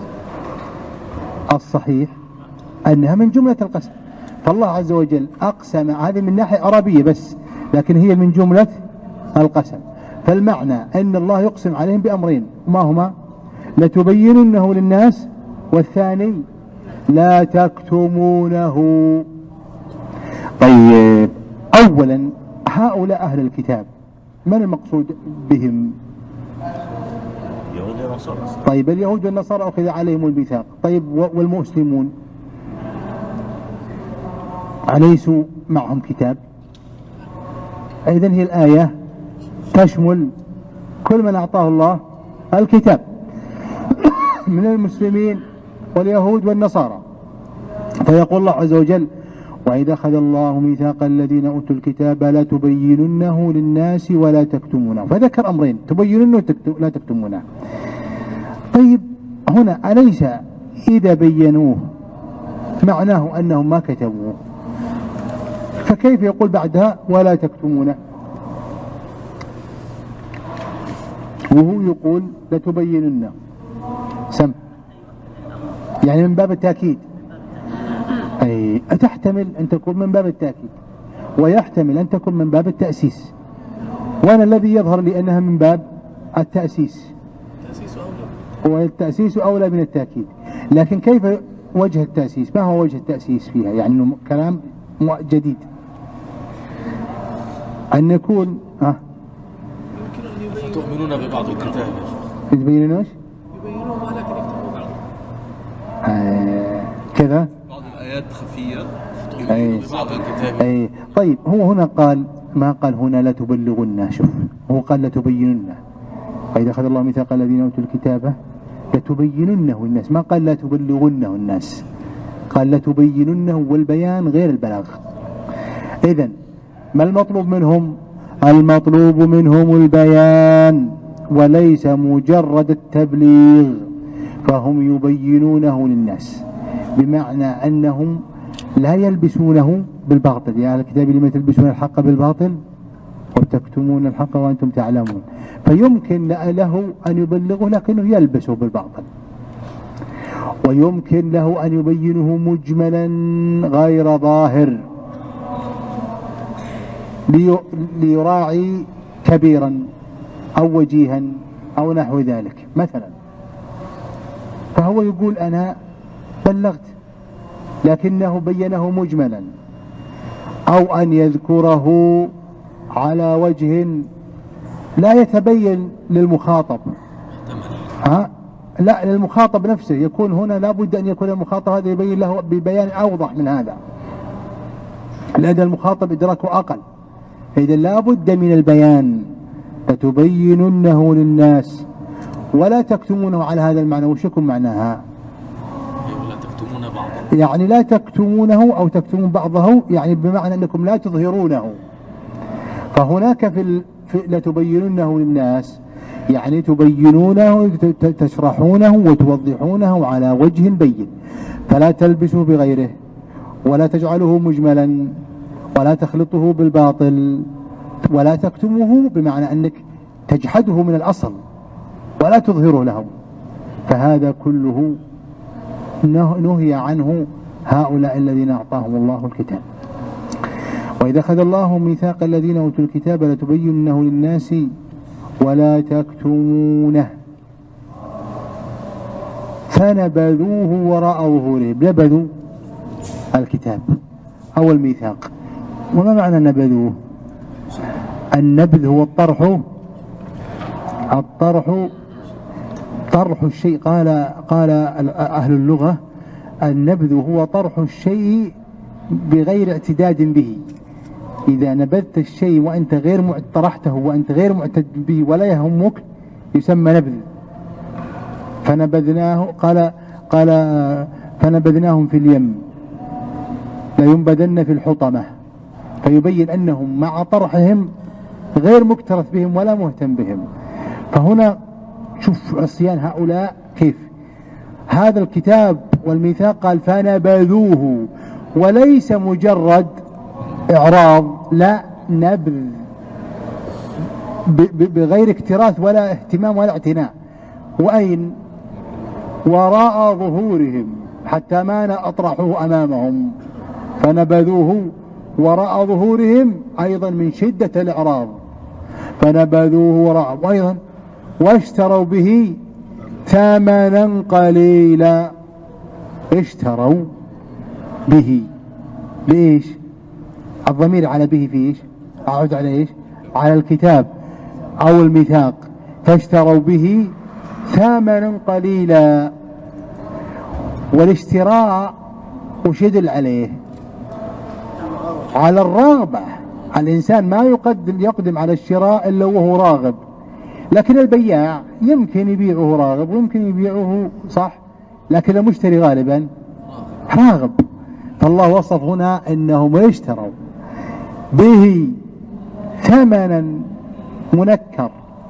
الصحيح أنها من جملة القسم. فالله عز وجل أقسم، هذه من ناحية عربية بس، لكن هي من جملة القسم. فالمعنى أن الله يقسم عليهم بأمرين، ما هما؟ لتبيننه للناس، والثاني لا تكتمونه. طيب أولا هؤلاء أهل الكتاب من المقصود بهم؟ يهود ونصارى. طيب اليهود والنصارى أخذ عليهم الميثاق. طيب والمسلمون أليسوا معهم كتاب؟ إذن هي الآية تشمل كل من أعطاه الله الكتاب من المسلمين واليهود والنصارى. فيقول الله عز وجل وإذا أخذ الله ميثاق الذين أوتوا الكتاب لا تبيننه للناس ولا تكتمونه، فذكر أمرين: تبيننه ولا تكتمونه. طيب هنا أليس إذا بينوه معناه أنهم ما كتبوه، فكيف يقول بعدها ولا تكتمونه وهو يقول لتبيننه؟ سم يعني من باب التأكيد، أي تحتمل أن تكون من باب التأكيد ويحتمل أن تكون من باب التأسيس، وأنا الذي يظهر لي أنها من باب التأسيس، والتأسيس أولى من التأكيد. لكن كيف وجه التأسيس؟ ما هو وجه التأسيس فيها؟ يعني كلام جديد أن يكون ها تؤمنون ببعض الكتاب. يبينون ايش؟ يبينون ما لكن يكتبوا بعض. آه كذا بعض الآيات خفية أي. ببعض الكتاب. أي. طيب هو هنا قال، ما قال هنا لا تبلغن، شوف هو قال لا تبيننه، وإذا أخذ الله ميثاق الذين أوتوا الكتاب لتبيننه الناس، ما قال لا تبلغنه الناس، قال لتبيننه، والبيان غير البلاغ. إذن ما المطلوب منهم؟ المطلوب منهم البيان وليس مجرد التبليغ، فهم يبينونه للناس، بمعنى أنهم لا يلبسونه بالباطل. يا أهل الكتاب لما تلبسون الحق بالباطل وتكتمون الحق وأنتم تعلمون. فيمكن له أن يبلغه لكنه يلبسه بالباطل، ويمكن له أن يبينه مجملا غير ظاهر ليراعي كبيرا أو وجيها أو نحو ذلك مثلا. فهو يقول أنا بلغت لكنه بينه مجملا، أو أن يذكره على وجه لا يتبين للمخاطب، ها؟ لا للمخاطب نفسه، يكون هنا لابد أن يكون المخاطب هذا يبين له ببيان أوضح من هذا، لأن المخاطب إدراكه أقل. إذا لابد من البيان، لتبيننه للناس ولا تكتمونه على هذا المعنى. وش يكون معناها؟ لا تكتمون بعضه، يعني لا تكتمونه أو تكتمون بعضه، يعني بمعنى أنكم لا تظهرونه. فهناك في, ال... في لتبيننه للناس يعني تبينونه، تشرحونه وتوضحونه على وجه بين، فلا تلبسوا بغيره ولا تجعله مجملا ولا تخلطه بالباطل ولا تكتمه، بمعنى أنك تجحده من الأصل ولا تظهره له. فهذا كله نهي عنه هؤلاء الذين أعطاهم الله الكتاب. وإذا أخذ الله ميثاق الذين أوتوا الكتاب لتبيننه للناس ولا تكتمونه فنبذوه وراء ظهورهم. نبذوا الكتاب أو الميثاق. وما معنى نبذوه؟ النبذ هو الطرح، الطرح طرح الشيء. قال قال أهل اللغة النبذ هو طرح الشيء بغير اعتداد به. إذا نبذت الشيء وأنت غير طرحته وأنت غير معتد به ولا يهمك يسمى نبذ. فنبذناه قال قال فنبذناهم في اليم لينبذن في الحطمة، فيبين أنهم مع طرحهم غير مكترث بهم ولا مهتم بهم. فهنا شوف عصيان هؤلاء كيف. هذا الكتاب والميثاق قال فنبذوه، وليس مجرد إعراض، لا نبذ بغير اكتراث ولا اهتمام ولا اعتناء. وأين؟ وراء ظهورهم، حتى ما أطرحوه أمامهم. فنبذوه وراء ظهورهم أيضا من شدة الإعراض، فنبذوه وراء. وأيضا واشتروا به ثمنا قليلا. اشتروا به بإيش؟ الضمير على به في إيش؟ أعود على إيش؟ على الكتاب أو الميثاق. فاشتروا به ثمنا قليلا. والاشتراء وش يدل عليه؟ على الرغبة. الإنسان ما يقدم يقدم على الشراء إلا وهو راغب، لكن البياع يمكن يبيعه راغب ويمكن يبيعه صح، لكن المشتري غالبا راغب. فالله وصف هنا أنهم اشتروا به ثمنا منكر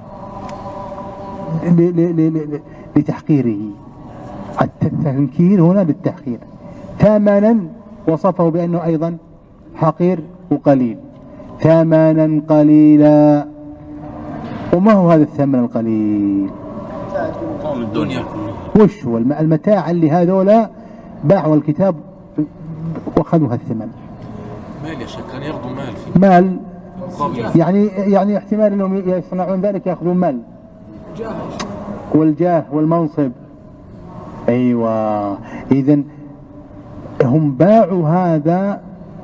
لتحقيره. التنكير هنا للتحقير. ثمنا وصفه بأنه أيضا حقير وقليل. ثمنا قليلا. وما هو هذا الثمن القليل؟ الدنيا وش هو المتاع اللي هذولا باعوا الكتاب واخذوا هالثمن؟ مال يا شيخ، كان ياخذوا مال في مال مقابل. يعني يعني احتمال انهم يصنعون ذلك ياخذون مال والجاه والمنصب. ايوه، اذا هم باعوا هذا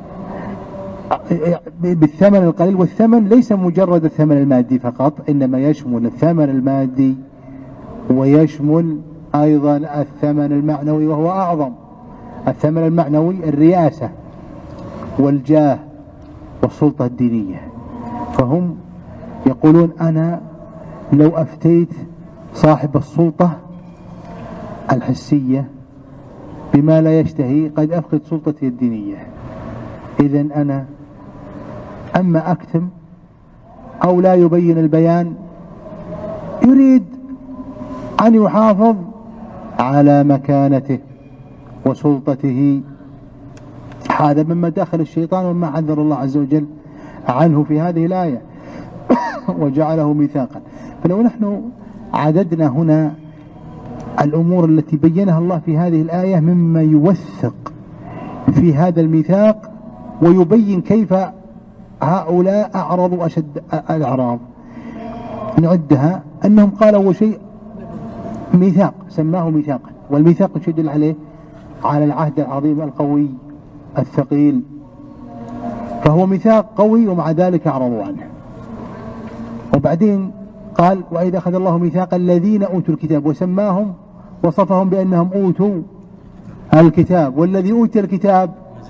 بالثمن القليل. والثمن ليس مجرد الثمن المادي فقط، انما يشمل الثمن المادي ويشمل ايضا الثمن المعنوي، وهو اعظم. الثمن المعنوي الرئاسة والجاه والسلطة الدينية. فهم يقولون أنا لو أفتيت صاحب السلطة الحسية بما لا يشتهي قد أفقد سلطتي الدينية. إذن أنا أما أكتم أو لا يبين البيان، يريد أن يحافظ على مكانته وسلطته. هذا من مداخل الشيطان وما حذر الله عز وجل عنه في هذه الآية وجعله ميثاقا. فلو نحن عددنا هنا الأمور التي بينها الله في هذه الآية مما يوثق في هذا الميثاق ويبين كيف هؤلاء أعرضوا أشد الأعراض، نعدها أنهم قالوا شيء ميثاق، سماه ميثاقا. والميثاق يدل عليه على العهد العظيم القوي الثقيل، فهو ميثاق قوي ومع ذلك أعرضوا عنه. وبعدين قال وإذا أخذ الله ميثاق الذين أوتوا الكتاب، وسماهم وصفهم بأنهم أوتوا الكتاب. والذي أوتي الكتاب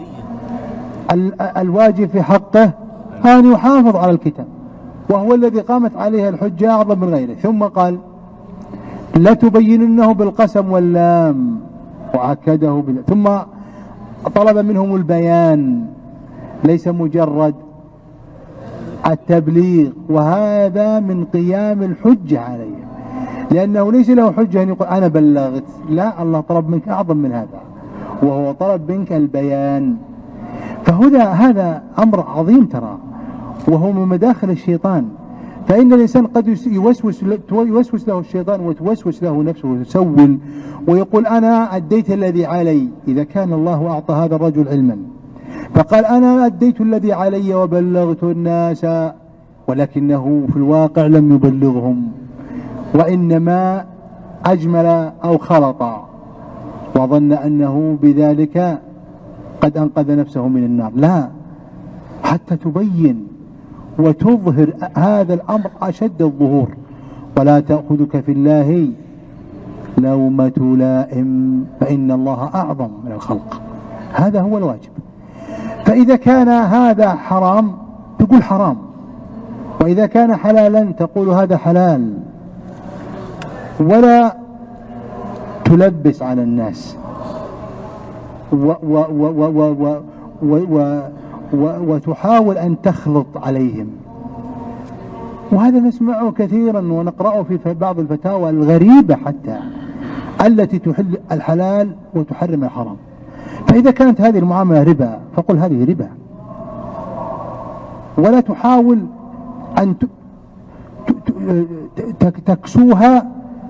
الواجب في حقه أن يحافظ على الكتاب، وهو الذي قامت عليه الحجة أعظم من غيره. ثم قال لتبيننه بالقسم واللام وأكده بال... ثم طلب منهم البيان، ليس مجرد التبليغ، وهذا من قيام الحجة عليه، لأنه ليس له حجة أن يقول أنا بلغت. لا، الله طلب منك أعظم من هذا، وهو طلب منك البيان. فهذا هذا أمر عظيم ترى، وهو من مداخل الشيطان. فإن الإنسان قد يوسوس يوسوس له الشيطان وتوسوس له نفسه وتسول ويقول أنا أديت الذي علي. إذا كان الله أعطى هذا الرجل علما فقال أنا أديت الذي علي وبلغت الناس، ولكنه في الواقع لم يبلغهم، وإنما أجمل أو خلط وظن أنه بذلك قد أنقذ نفسه من النار. لا، حتى تبين وتظهر هذا الأمر أشد الظهور. ولا تأخذك في الله لومة لائم فإن الله أعظم من الخلق. هذا هو الواجب. فإذا كان هذا حرام تقول حرام، وإذا كان حلالا تقول هذا حلال، ولا تلبس على الناس و و و و و و و وتحاول أن تخلط عليهم. وهذا نسمعه كثيرا ونقرأه في بعض الفتاوى الغريبة حتى التي تحل الحلال وتحرم الحرام. فإذا كانت هذه المعاملة ربا فقل هذه ربا، ولا تحاول أن تكسوها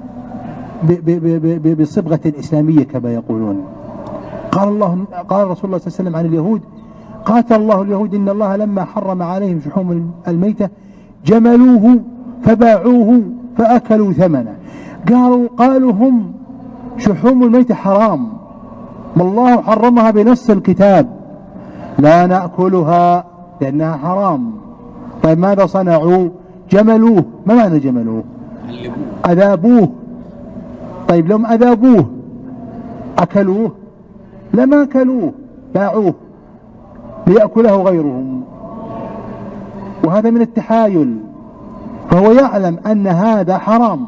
بصبغة إسلامية كما يقولون. قال الله قال رسول الله صلى الله عليه وسلم عن اليهود قاتل الله اليهود إن الله لما حرم عليهم شحوم الميتة جملوه فباعوه فأكلوا ثمنه. قالوا قالوا هم شحوم الميتة حرام، ما الله حرمها بنص الكتاب، لا نأكلها لأنها حرام. طيب ماذا صنعوا؟ جملوه. ما معنى جملوه؟ أذابوه. طيب لهم أذابوه أكلوه؟ لما أكلوه، باعوه ليأكله غيرهم. وهذا من التحايل. فهو يعلم أن هذا حرام،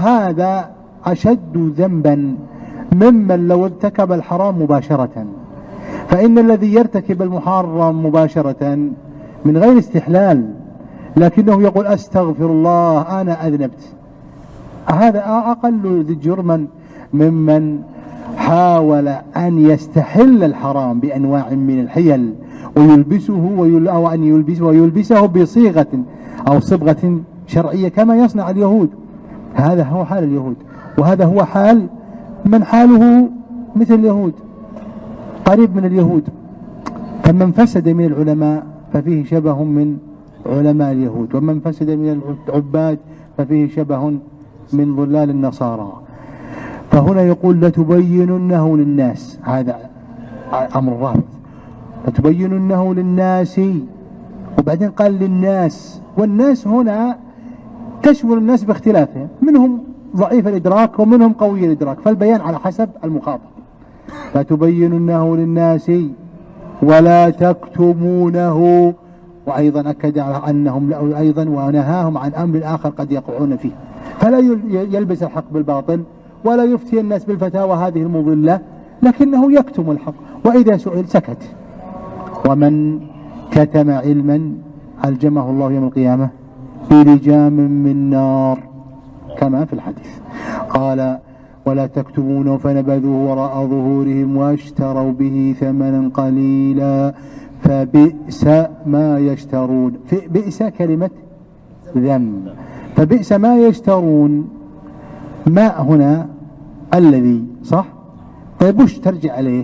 وهذا أشد ذنبا ممن لو ارتكب الحرام مباشرة. فإن الذي يرتكب المحرم مباشرة من غير استحلال لكنه يقول أستغفر الله أنا أذنبت، هذا أقل جرما ممن حاول أن يستحل الحرام بأنواع من الحيل ويلبسه ويل أو أن يلبسه ويلبسه بصيغة أو صبغة شرعية كما يصنع اليهود. هذا هو حال اليهود، وهذا هو حال من حاله مثل اليهود قريب من اليهود. فمن فسد من العلماء ففيه شبه من علماء اليهود، ومن فسد من العباد ففيه شبه من ضلال النصارى. فهنا يقول لتبيننه للناس، هذا أمر رابط، لتبيننه للناس، وبعدين قال للناس، والناس هنا تشمل الناس باختلافهم، منهم ضعيف الإدراك ومنهم قوي الإدراك، فالبيان على حسب المخاطب. لتبيننه للناس ولا تكتمونه، وأيضا أكد على أنهم أيضا ونهاهم عن أمر آخر قد يقعون فيه، فلا يلبس الحق بالباطل ولا يفتي الناس بالفتاوى هذه المضلة، لكنه يكتم الحق، وإذا سئل سكت. ومن كتم علما ألجمه الله يوم القيامة بلجام من نار كما في الحديث. قال ولا تكتمونه فنبذوه وراء ظهورهم واشتروا به ثمنا قليلا فبئس ما يشترون. بئس كلمة ذم، فبئس ما يشترون. ما هنا الذي صح؟ طيب وش ترجع عليه؟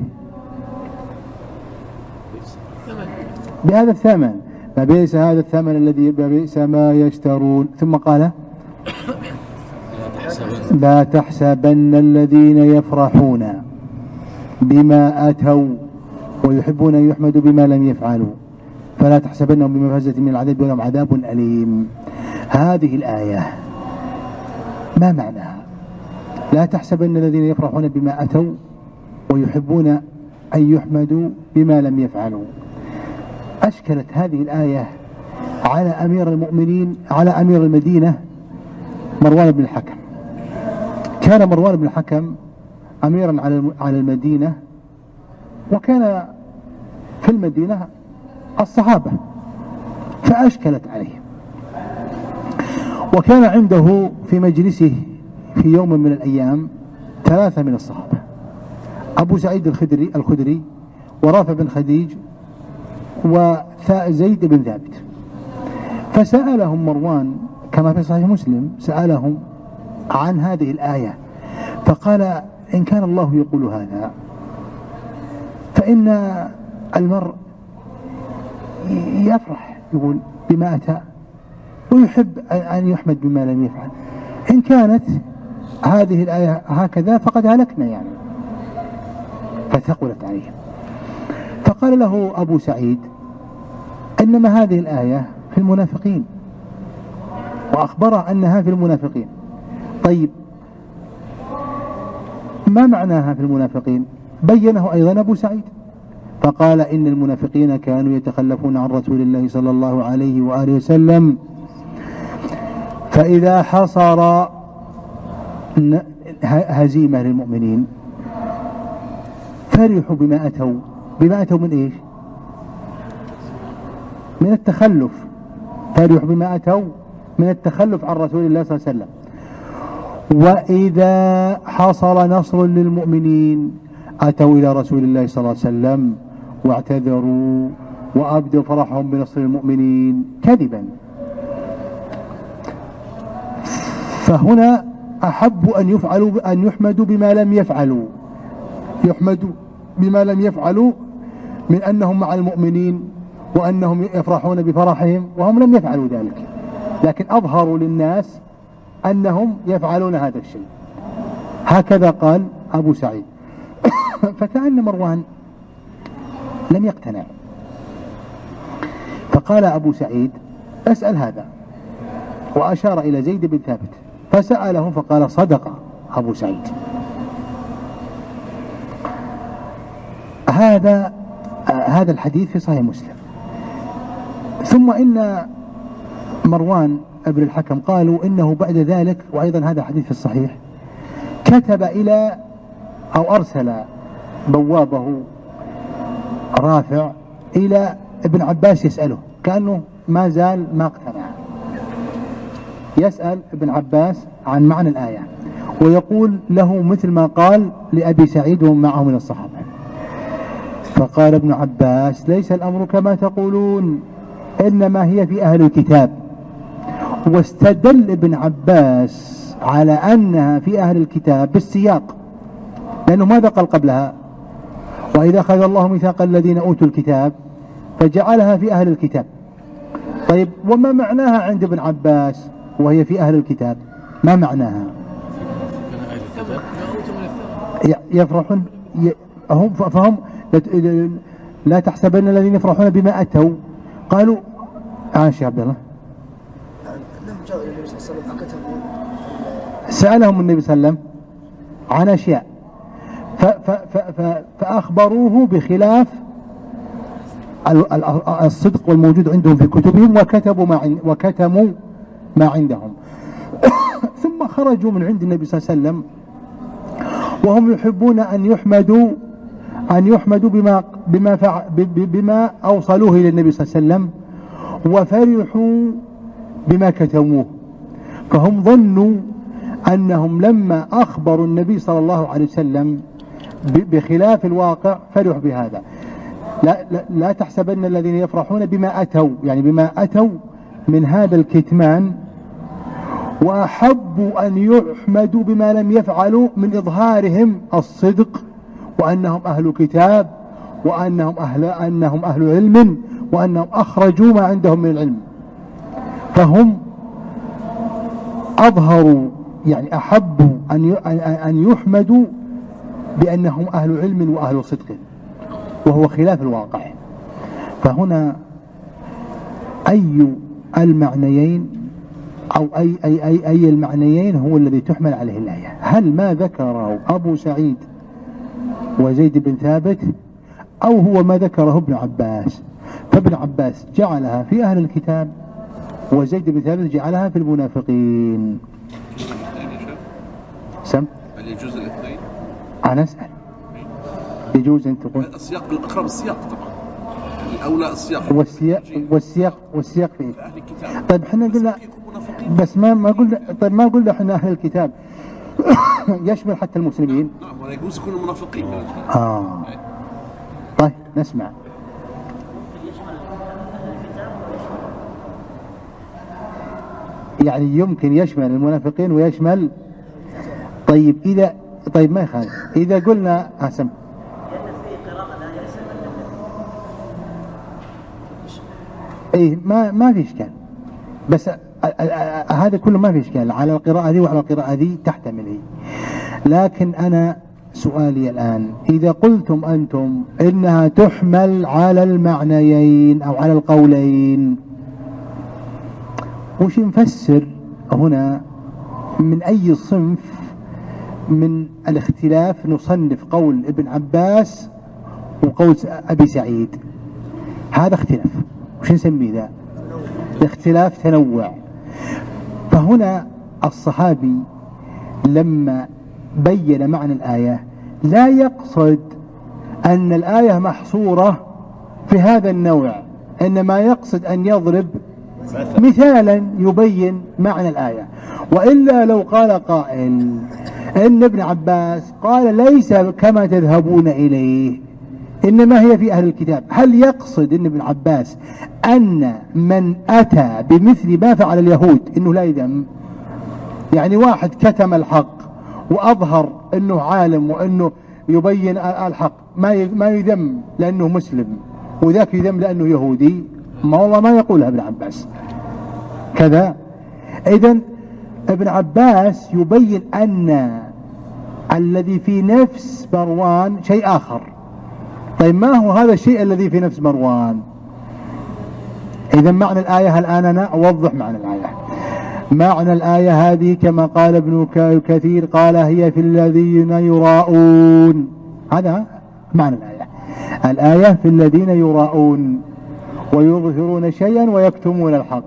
بهذا الثمن، فبئس هذا الثمن الذي بئس ما يشترون. ثم قال لا تحسبن الذين يفرحون بما أتوا ويحبون أن يحمدوا بما لم يفعلوا فلا تحسبنهم بمفازة من العذاب ولهم عذاب أليم. هذه الآية ما معناها؟ لا تحسبن الذين يفرحون بما أتوا ويحبون أن يحمدوا بما لم يفعلوا. أشكلت هذه الآية على أمير المؤمنين على أمير المدينة مروان بن الحكم. كان مروان بن الحكم أميرا على المدينة، وكان في المدينة الصحابة، فأشكلت عليه. وكان عنده في مجلسه في يوم من الأيام ثلاثة من الصحابة، أبو سعيد الخدري الخدري ورافع بن خديج وزيد بن ثابت. فسألهم مروان كما في صحيح مسلم، سألهم عن هذه الآية، فقال إن كان الله يقول هذا فإن المرء يفرح يقول بما أتى ويحب أن يحمد بما لم يفعل. إن كانت هذه الآية هكذا فقد هلكنا يعني. فثقلت عليه. فقال له أبو سعيد إنما هذه الآية في المنافقين، وأخبره أنها في المنافقين. طيب ما معناها في المنافقين؟ بينه أيضا أبو سعيد فقال إن المنافقين كانوا يتخلفون عن رسول الله صلى الله عليه وآله وسلم، فإذا حصر هزيمة للمؤمنين فرحوا بما أتوا. بما أتوا من إيش؟ من التخلف. فرحوا بما أتوا من التخلف عن رسول الله صلى الله عليه وسلم. وإذا حصل نصر للمؤمنين أتوا إلى رسول الله صلى الله عليه وسلم واعتذروا وأبدوا فرحهم بنصر المؤمنين كذبا. فهنا أحبوا أن يفعلوا أن يحمدوا بما لم يفعلوا، يحمدوا بما لم يفعلوا من أنهم مع المؤمنين وأنهم يفرحون بفرحهم، وهم لم يفعلوا ذلك، لكن أظهروا للناس أنهم يفعلون هذا الشيء. هكذا قال أبو سعيد. فكأن مروان لم يقتنع، فقال أبو سعيد أسأل هذا، وأشار إلى زيد بن ثابت فسأله فقال صدق أبو سعيد. هذا هذا الحديث في صحيح مسلم. ثم إن مروان ابن الحكم قالوا إنه بعد ذلك، وأيضا هذا حديث في الصحيح، كتب إلى أو أرسل بوابه رافع إلى ابن عباس يسأله كأنه ما زال ما اقتنع، يسأل ابن عباس عن معنى الآية ويقول له مثل ما قال لأبي سعيد ومن معه من الصحابة. فقال ابن عباس: ليس الأمر كما تقولون، إنما هي في أهل الكتاب. واستدل ابن عباس على أنها في أهل الكتاب بالسياق، لأنه ماذا قال قبلها؟ وإذا أخذ الله ميثاق الذين أوتوا الكتاب فجعلها في أهل الكتاب. طيب وما معناها عند ابن عباس وهي في أهل الكتاب؟ ما معناها؟ يفرحون هم فهم لا تحسبن الذين يفرحون بما أتوا. قالوا عاش يا عبد الله. سألهم النبي صلى الله عليه وسلم عن أشياء فأخبروه بخلاف الصدق والموجود عندهم في كتبهم وكتبوا ما وكتموا ما عندهم. ثم خرجوا من عند النبي صلى الله عليه وسلم وهم يحبون أن يحمدوا أن يحمدوا بما بما فع بما أوصلوه إلى النبي صلى الله عليه وسلم، وفرحوا بما كتموه. فهم ظنوا أنهم لما أخبروا النبي صلى الله عليه وسلم بخلاف الواقع فرحوا بهذا. لا, لا, لا تحسبن الذين يفرحون بما أتوا، يعني بما أتوا من هذا الكتمان، وأحبوا أن يحمدوا بما لم يفعلوا من إظهارهم الصدق وأنهم أهل كتاب وأنهم أهل, أنهم أهل علم وأنهم أخرجوا ما عندهم من العلم. فهم أظهروا يعني أحبوا أن يحمدوا بأنهم أهل علم وأهل صدق، وهو خلاف الواقع. فهنا أي المعنيين أو أي, أي, أي, أي المعنيين هو الذي تحمل عليه الآية؟ هل ما ذكره أبو سعيد وزيد بن ثابت، أو هو ما ذكره ابن عباس؟ فابن عباس جعلها في أهل الكتاب وزيد بن ثابت جعلها في المنافقين. سم هل يجوز الاثنين؟ أنا أسأل يجوز أن تقول السياق الأقرب السياق طبعا الأولى السياق والسياق والسياق والسياق في أهل الكتاب. طيب احنا قلنا بس ما ما قلنا طيب ما قلنا احنا أهل الكتاب يشمل حتى المسلمين. نعم ولا يجوز يكونوا منافقين. آه طيب نسمع. يعني يمكن يشمل المنافقين ويشمل. طيب إذا طيب ما يخالف إذا قلنا أسم إيه ما ما في إشكال، بس هذا كله ما في إشكال على القراءة ذي وعلى القراءة ذي تحتمل هي. لكن أنا سؤالي الآن إذا قلتم أنتم إنها تحمل على المعنيين أو على القولين، وش نفسر هنا من أي صنف من الاختلاف نصنف قول ابن عباس وقول أبي سعيد؟ هذا اختلاف، وش نسميه ذا؟ اختلاف تنوع. فهنا الصحابي لما بين معنى الآية لا يقصد أن الآية محصورة في هذا النوع، إنما يقصد أن يضرب مثالا يبين معنى الآية. وإلا لو قال قائل إن ابن عباس قال ليس كما تذهبون إليه إنما هي في أهل الكتاب، هل يقصد إن ابن عباس أن من أتى بمثل ما فعل اليهود إنه لا يذم؟ يعني واحد كتم الحق وأظهر أنه عالم وأنه يبين الحق ما ما يذم لأنه مسلم، وذاك يذم لأنه يهودي؟ ما والله ما يقولها ابن عباس كذا. إذن ابن عباس يبين أن الذي في نفس مروان شيء آخر. طيب ما هو هذا الشيء الذي في نفس مروان؟ إذن معنى الآية الآن أنا أوضح معنى الآية. معنى الآية هذه كما قال ابن كثير قال هي في الذين يراءون، هذا معنى الآية. الآية في الذين يراءون ويظهرون شيئا ويكتمون الحق،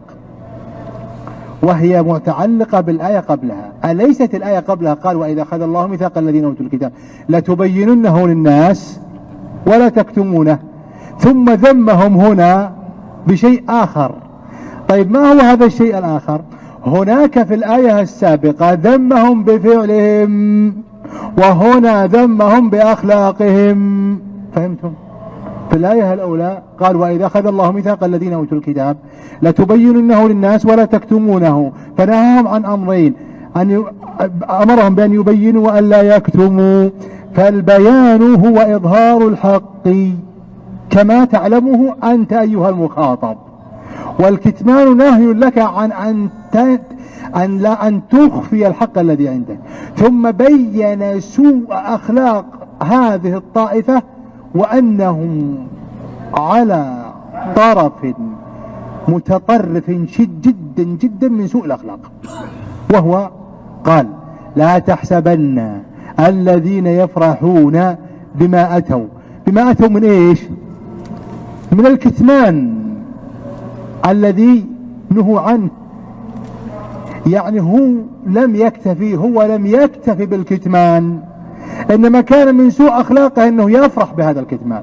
وهي متعلقة بالآية قبلها. أليست الآية قبلها قال وإذا أخذ الله ميثاق الذين أوتوا الكتاب لتبيننه للناس ولا تكتمونه؟ ثم ذمهم هنا بشيء آخر. طيب ما هو هذا الشيء الآخر؟ هناك في الآية السابقة ذمهم بفعلهم، وهنا ذمهم بأخلاقهم. فهمتم؟ في الآية الأولى قال وإذا أخذ الله ميثاق الذين أوتوا الكتاب لتبيننه للناس ولا تكتمونه، فنهاهم عن أمرين، أن أمرهم بأن يبينوا وأن لا يكتموا. فالبيان هو إظهار الحق كما تعلمه أنت أيها المخاطب، والكتمان نهي لك عن أن أن لا أن تخفي الحق الذي عندك. ثم بين سوء أخلاق هذه الطائفة وأنهم على طرف متطرف شد جدا جدا من سوء الأخلاق، وهو قال لا تحسبن الذين يفرحون بما أتوا. بما أتوا من إيش؟ من الكتمان الذي نهوا عنه. يعني هو لم يكتفي هو لم يكتفي بالكتمان، إنما كان من سوء أخلاقه أنه يفرح بهذا الكتمان،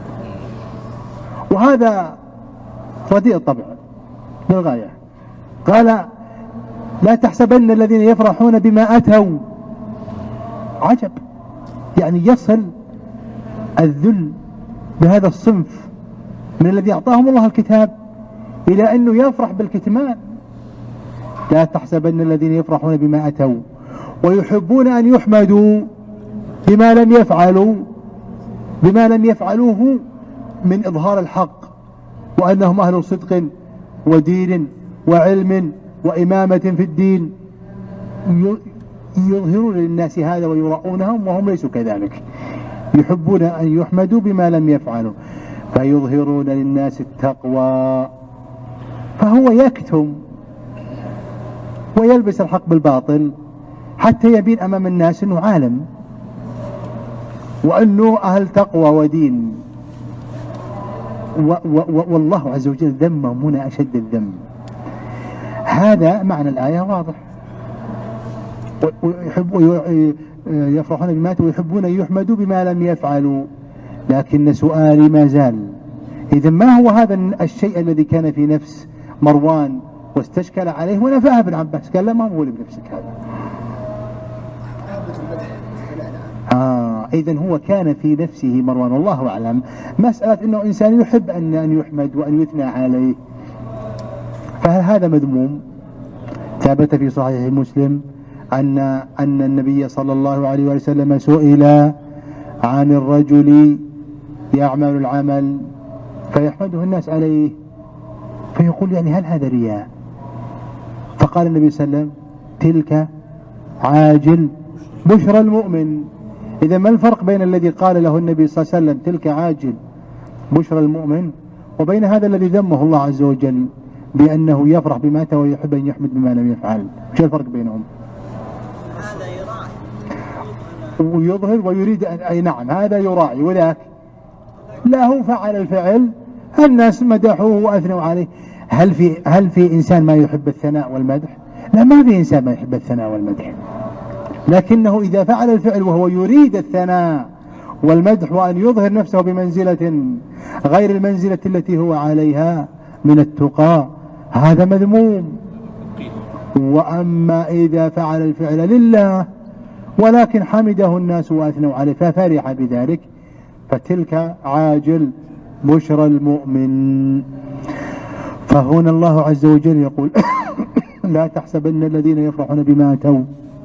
وهذا رديء الطبع للغاية. قال لا تحسبن الذين يفرحون بما أتوا. عجب، يعني يصل الذل بهذا الصنف من الذي أعطاهم الله الكتاب إلى أنه يفرح بالكتمان. لا تحسبن الذين يفرحون بما أتوا ويحبون أن يحمدوا بما لم يفعلوا بما لم يفعلوه من إظهار الحق، وأنهم أهل صدق ودين وعلم وإمامة في الدين، يظهرون للناس هذا ويرؤونهم وهم ليسوا كذلك. يحبون أن يحمدوا بما لم يفعلوا فيظهرون للناس التقوى. فهو يكتم ويلبس الحق بالباطل حتى يبين أمام الناس أنه عالم وأنه أهل تقوى ودين. و و والله عز وجل ذمهم هنا أشد الذم. هذا معنى الآية واضح. يفرحون بما أتوا ويحبون أن يحمدوا بما لم يفعلوا. لكن سؤالي ما زال، إذا ما هو هذا الشيء الذي كان في نفس مروان واستشكل عليه ونفاه ابن عباس؟ قال لا، ما هو بنفسك هذا. آه إذن هو كان في نفسه مروان، والله أعلم، مسألة أنه إنسان يحب أن أن يحمد وأن يثنى عليه. فهل هذا مذموم؟ ثبت في صحيح مسلم أن أن النبي صلى الله عليه وسلم سئل عن الرجل يعمل العمل فيحمده الناس عليه، فيقول يعني هل هذا رياء؟ فقال النبي صلى الله عليه وسلم تلك عاجل بشرى المؤمن. إذا ما الفرق بين الذي قال له النبي صلى الله عليه وسلم تلك عاجل بشرى المؤمن وبين هذا الذي ذمه الله عز وجل بأنه يفرح بما أتى ويحب أن يحمد بما لم يفعل؟ شو الفرق بينهم؟ هذا يراعي ويظهر ويريد أن أي نعم هذا يراعي، وذاك لا هو فعل الفعل، الناس مدحوه وأثنوا عليه. هل في هل في إنسان ما يحب الثناء والمدح؟ لا، ما في إنسان ما يحب الثناء والمدح، لكنه إذا فعل الفعل وهو يريد الثناء والمدح وأن يظهر نفسه بمنزلة غير المنزلة التي هو عليها من التقى، هذا مذموم. وأما إذا فعل الفعل لله ولكن حمده الناس وأثنوا عليه ففرح بذلك فتلك عاجل بشرى المؤمن. فهنا الله عز وجل يقول لا تحسبن الذين يفرحون بما أتوا.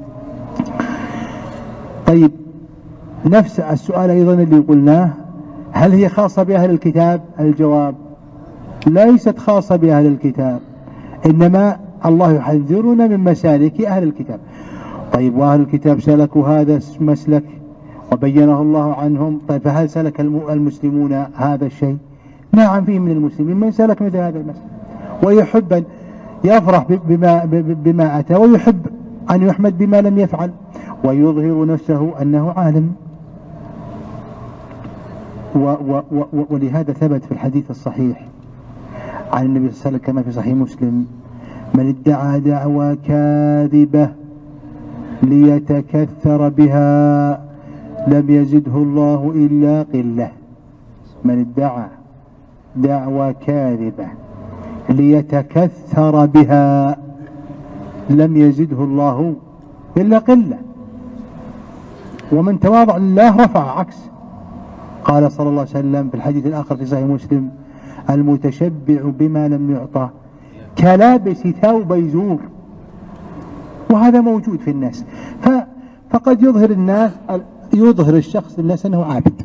طيب، نفس السؤال أيضا اللي قلناه، هل هي خاصة بأهل الكتاب؟ الجواب ليست خاصة بأهل الكتاب، إنما الله يحذرنا من مسالك أهل الكتاب. طيب، وأهل الكتاب سلكوا هذا المسلك وبينه الله عنهم، طيب فهل سلك المسلمون هذا الشيء؟ نعم، فيه من المسلمين من سلك مثل هذا المسلك ويحب أن يفرح بما, بما أتى ويحب أن يحمد بما لم يفعل ويظهر نفسه أنه عالم. و و و ولهذا ثبت في الحديث الصحيح عن النبي صلى الله عليه وسلم كما في صحيح مسلم: من ادعى دعوى كاذبة ليتكثر بها لم يزده الله إلا قلة. من ادعى دعوى كاذبة ليتكثر بها لم يزده الله إلا قلة، ومن تواضع لله رفع، عكس. قال صلى الله عليه وسلم في الحديث الآخر في صحيح مسلم: المتشبع بما لم يعطى كلابس ثوب يزور. وهذا موجود في الناس. فقد يظهر الناس يظهر الشخص للناس أنه عابد،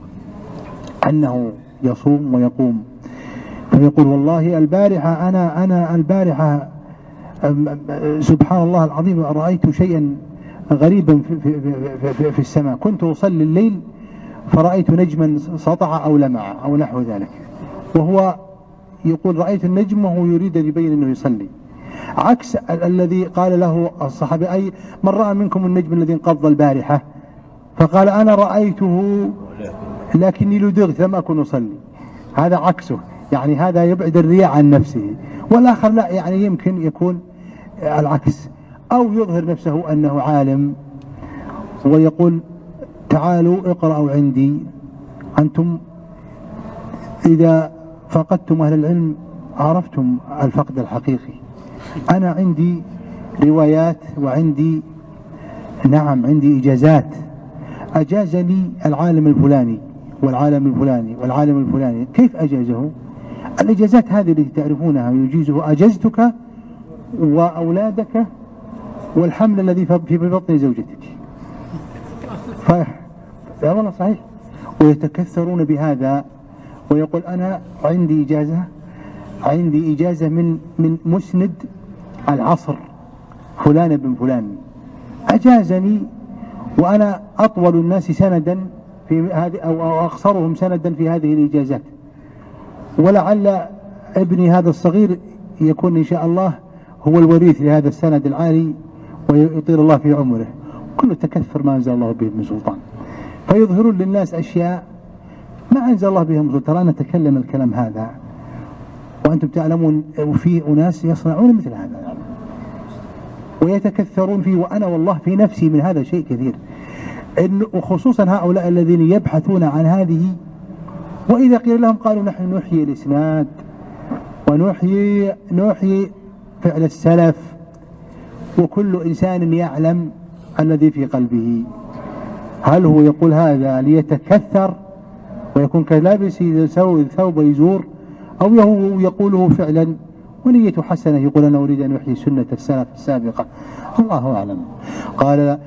أنه يصوم ويقوم، فيقول: والله البارحة أنا أنا البارحة سبحان الله العظيم رأيت شيئا غريبا في, في, في, في, في السماء، كنت أصلي الليل فرأيت نجما سطع أو لمع أو نحو ذلك، وهو يقول: رأيت النجم وهو يريد أن يبين أنه يصلي، عكس الذي قال له الصحابي: أي من رأى منكم النجم الذي انقض البارحة؟ فقال: أنا رأيته لكني لدغت لم أكن أصلي. هذا عكسه، يعني هذا يبعد الرياء عن نفسه، والآخر لا، يعني يمكن يكون العكس، أو يظهر نفسه أنه عالم ويقول: تعالوا اقرأوا عندي، أنتم إذا فقدتم أهل العلم عرفتم الفقد الحقيقي. أنا عندي روايات وعندي نعم عندي إجازات أجازني العالم الفلاني والعالم الفلاني والعالم الفلاني. كيف أجازه؟ الإجازات هذه التي تعرفونها يجيزه: أجزتك وأولادك والحمل الذي في بطن زوجتك. ف... يا والله صحيح. ويتكثرون بهذا ويقول: أنا عندي إجازة عندي إجازة من من مسند العصر فلان بن فلان أجازني، وأنا أطول الناس سندا في هذه أو أقصرهم سندا في هذه الإجازات، ولعل ابني هذا الصغير يكون إن شاء الله هو الوريث لهذا السند العالي ويطيل الله في عمره. كله تكثر ما أنزل الله به من سلطان، فيظهرون للناس أشياء ما أنزل الله بها من سلطان. ترى أنا أتكلم الكلام هذا وأنتم تعلمون، وفي أناس يصنعون مثل هذا يعني ويتكثرون فيه، وأنا والله في نفسي من هذا شيء كثير، وخصوصا هؤلاء الذين يبحثون عن هذه، وإذا قيل لهم قالوا: نحن نحيي الإسناد ونحيي نحيي فعل السلف، وكل إنسان يعلم الذي في قلبه. هل هو يقول هذا ليتكثر ويكون كلابس ثوب يزور، أو هو يقوله فعلا ونية حسنة يقول: أنا أريد أن أحيي سنة السلف السابقة؟ الله أعلم. قال: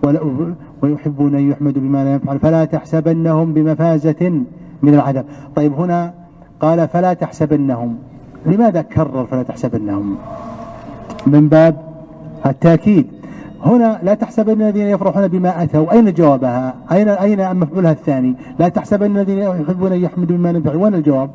ويحبون أن يحمدوا بما لا يفعل فلا تحسبنهم بمفازة من العذاب. طيب هنا قال فلا تحسبنهم، لماذا كرر فلا تحسبنهم؟ من باب التأكيد. هنا لا تحسبن الذين يفرحون بما أتوا، أين جوابها؟ أين أين مفعولها الثاني؟ لا تحسبن الذين يحبون أن يحمدوا بما لا يفعل، وين الجواب؟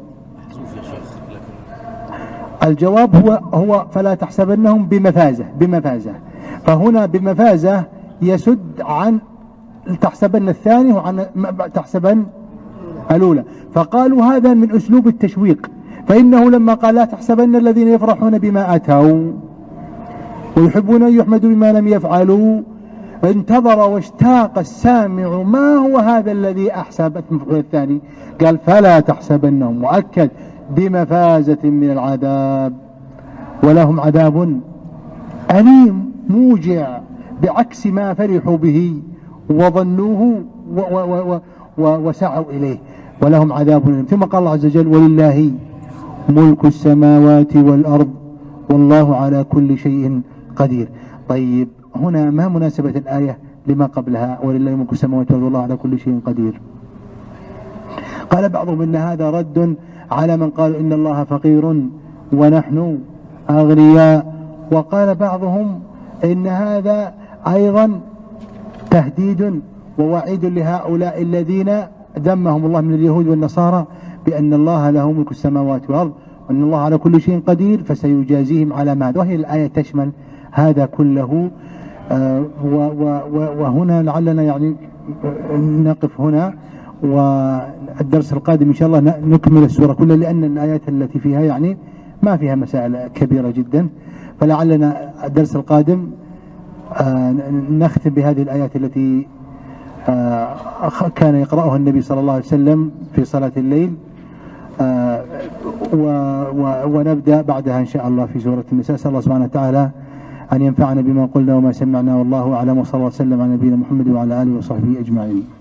الجواب هو هو فلا تحسبنهم بمفازة بمفازة فهنا بمفازة يسد عن تحسبن الثاني وعن تحسبن الأولى، فقالوا هذا من أسلوب التشويق، فإنه لما قال لا تحسبن الذين يفرحون بما أتوا ويحبون أن يحمدوا بما لم يفعلوا، انتظر واشتاق السامع ما هو هذا الذي أحسب المفعول الثاني، قال فلا تحسبنهم، وأكد بمفازة من العذاب ولهم عذاب أليم موجع، بعكس ما فرحوا به وظنوه و و و وسعوا إليه، ولهم عذاب أليم. ثم قال الله عز وجل: ولله ملك السماوات والأرض والله على كل شيء قدير. طيب هنا ما مناسبة الآية لما قبلها؟ ولله ملك السماوات والأرض والله على كل شيء قدير. قال بعضهم إن هذا رد على من قال إن الله فقير ونحن أغنياء، وقال بعضهم إن هذا أيضا تهديد ووعيد لهؤلاء الذين ذمهم الله من اليهود والنصارى بأن الله له ملك السماوات والأرض وأن الله على كل شيء قدير فسيجازيهم على ما، وهي الآية تشمل هذا كله. آه وهنا لعلنا يعني نقف هنا، والدرس القادم إن شاء الله نكمل السورة كلها، لأن الآيات التي فيها يعني ما فيها مسائل كبيرة جدا، فلعلنا الدرس القادم آه نختم بهذه الآيات التي آه كان يقرأها النبي صلى الله عليه وسلم في صلاة الليل. آه و و ونبدأ بعدها إن شاء الله في سورة النساء. أسأل الله سبحانه وتعالى أن ينفعنا بما قلنا وما سمعنا، والله أعلم، وصلى الله وسلم على نبينا محمد وعلى آله وصحبه أجمعين.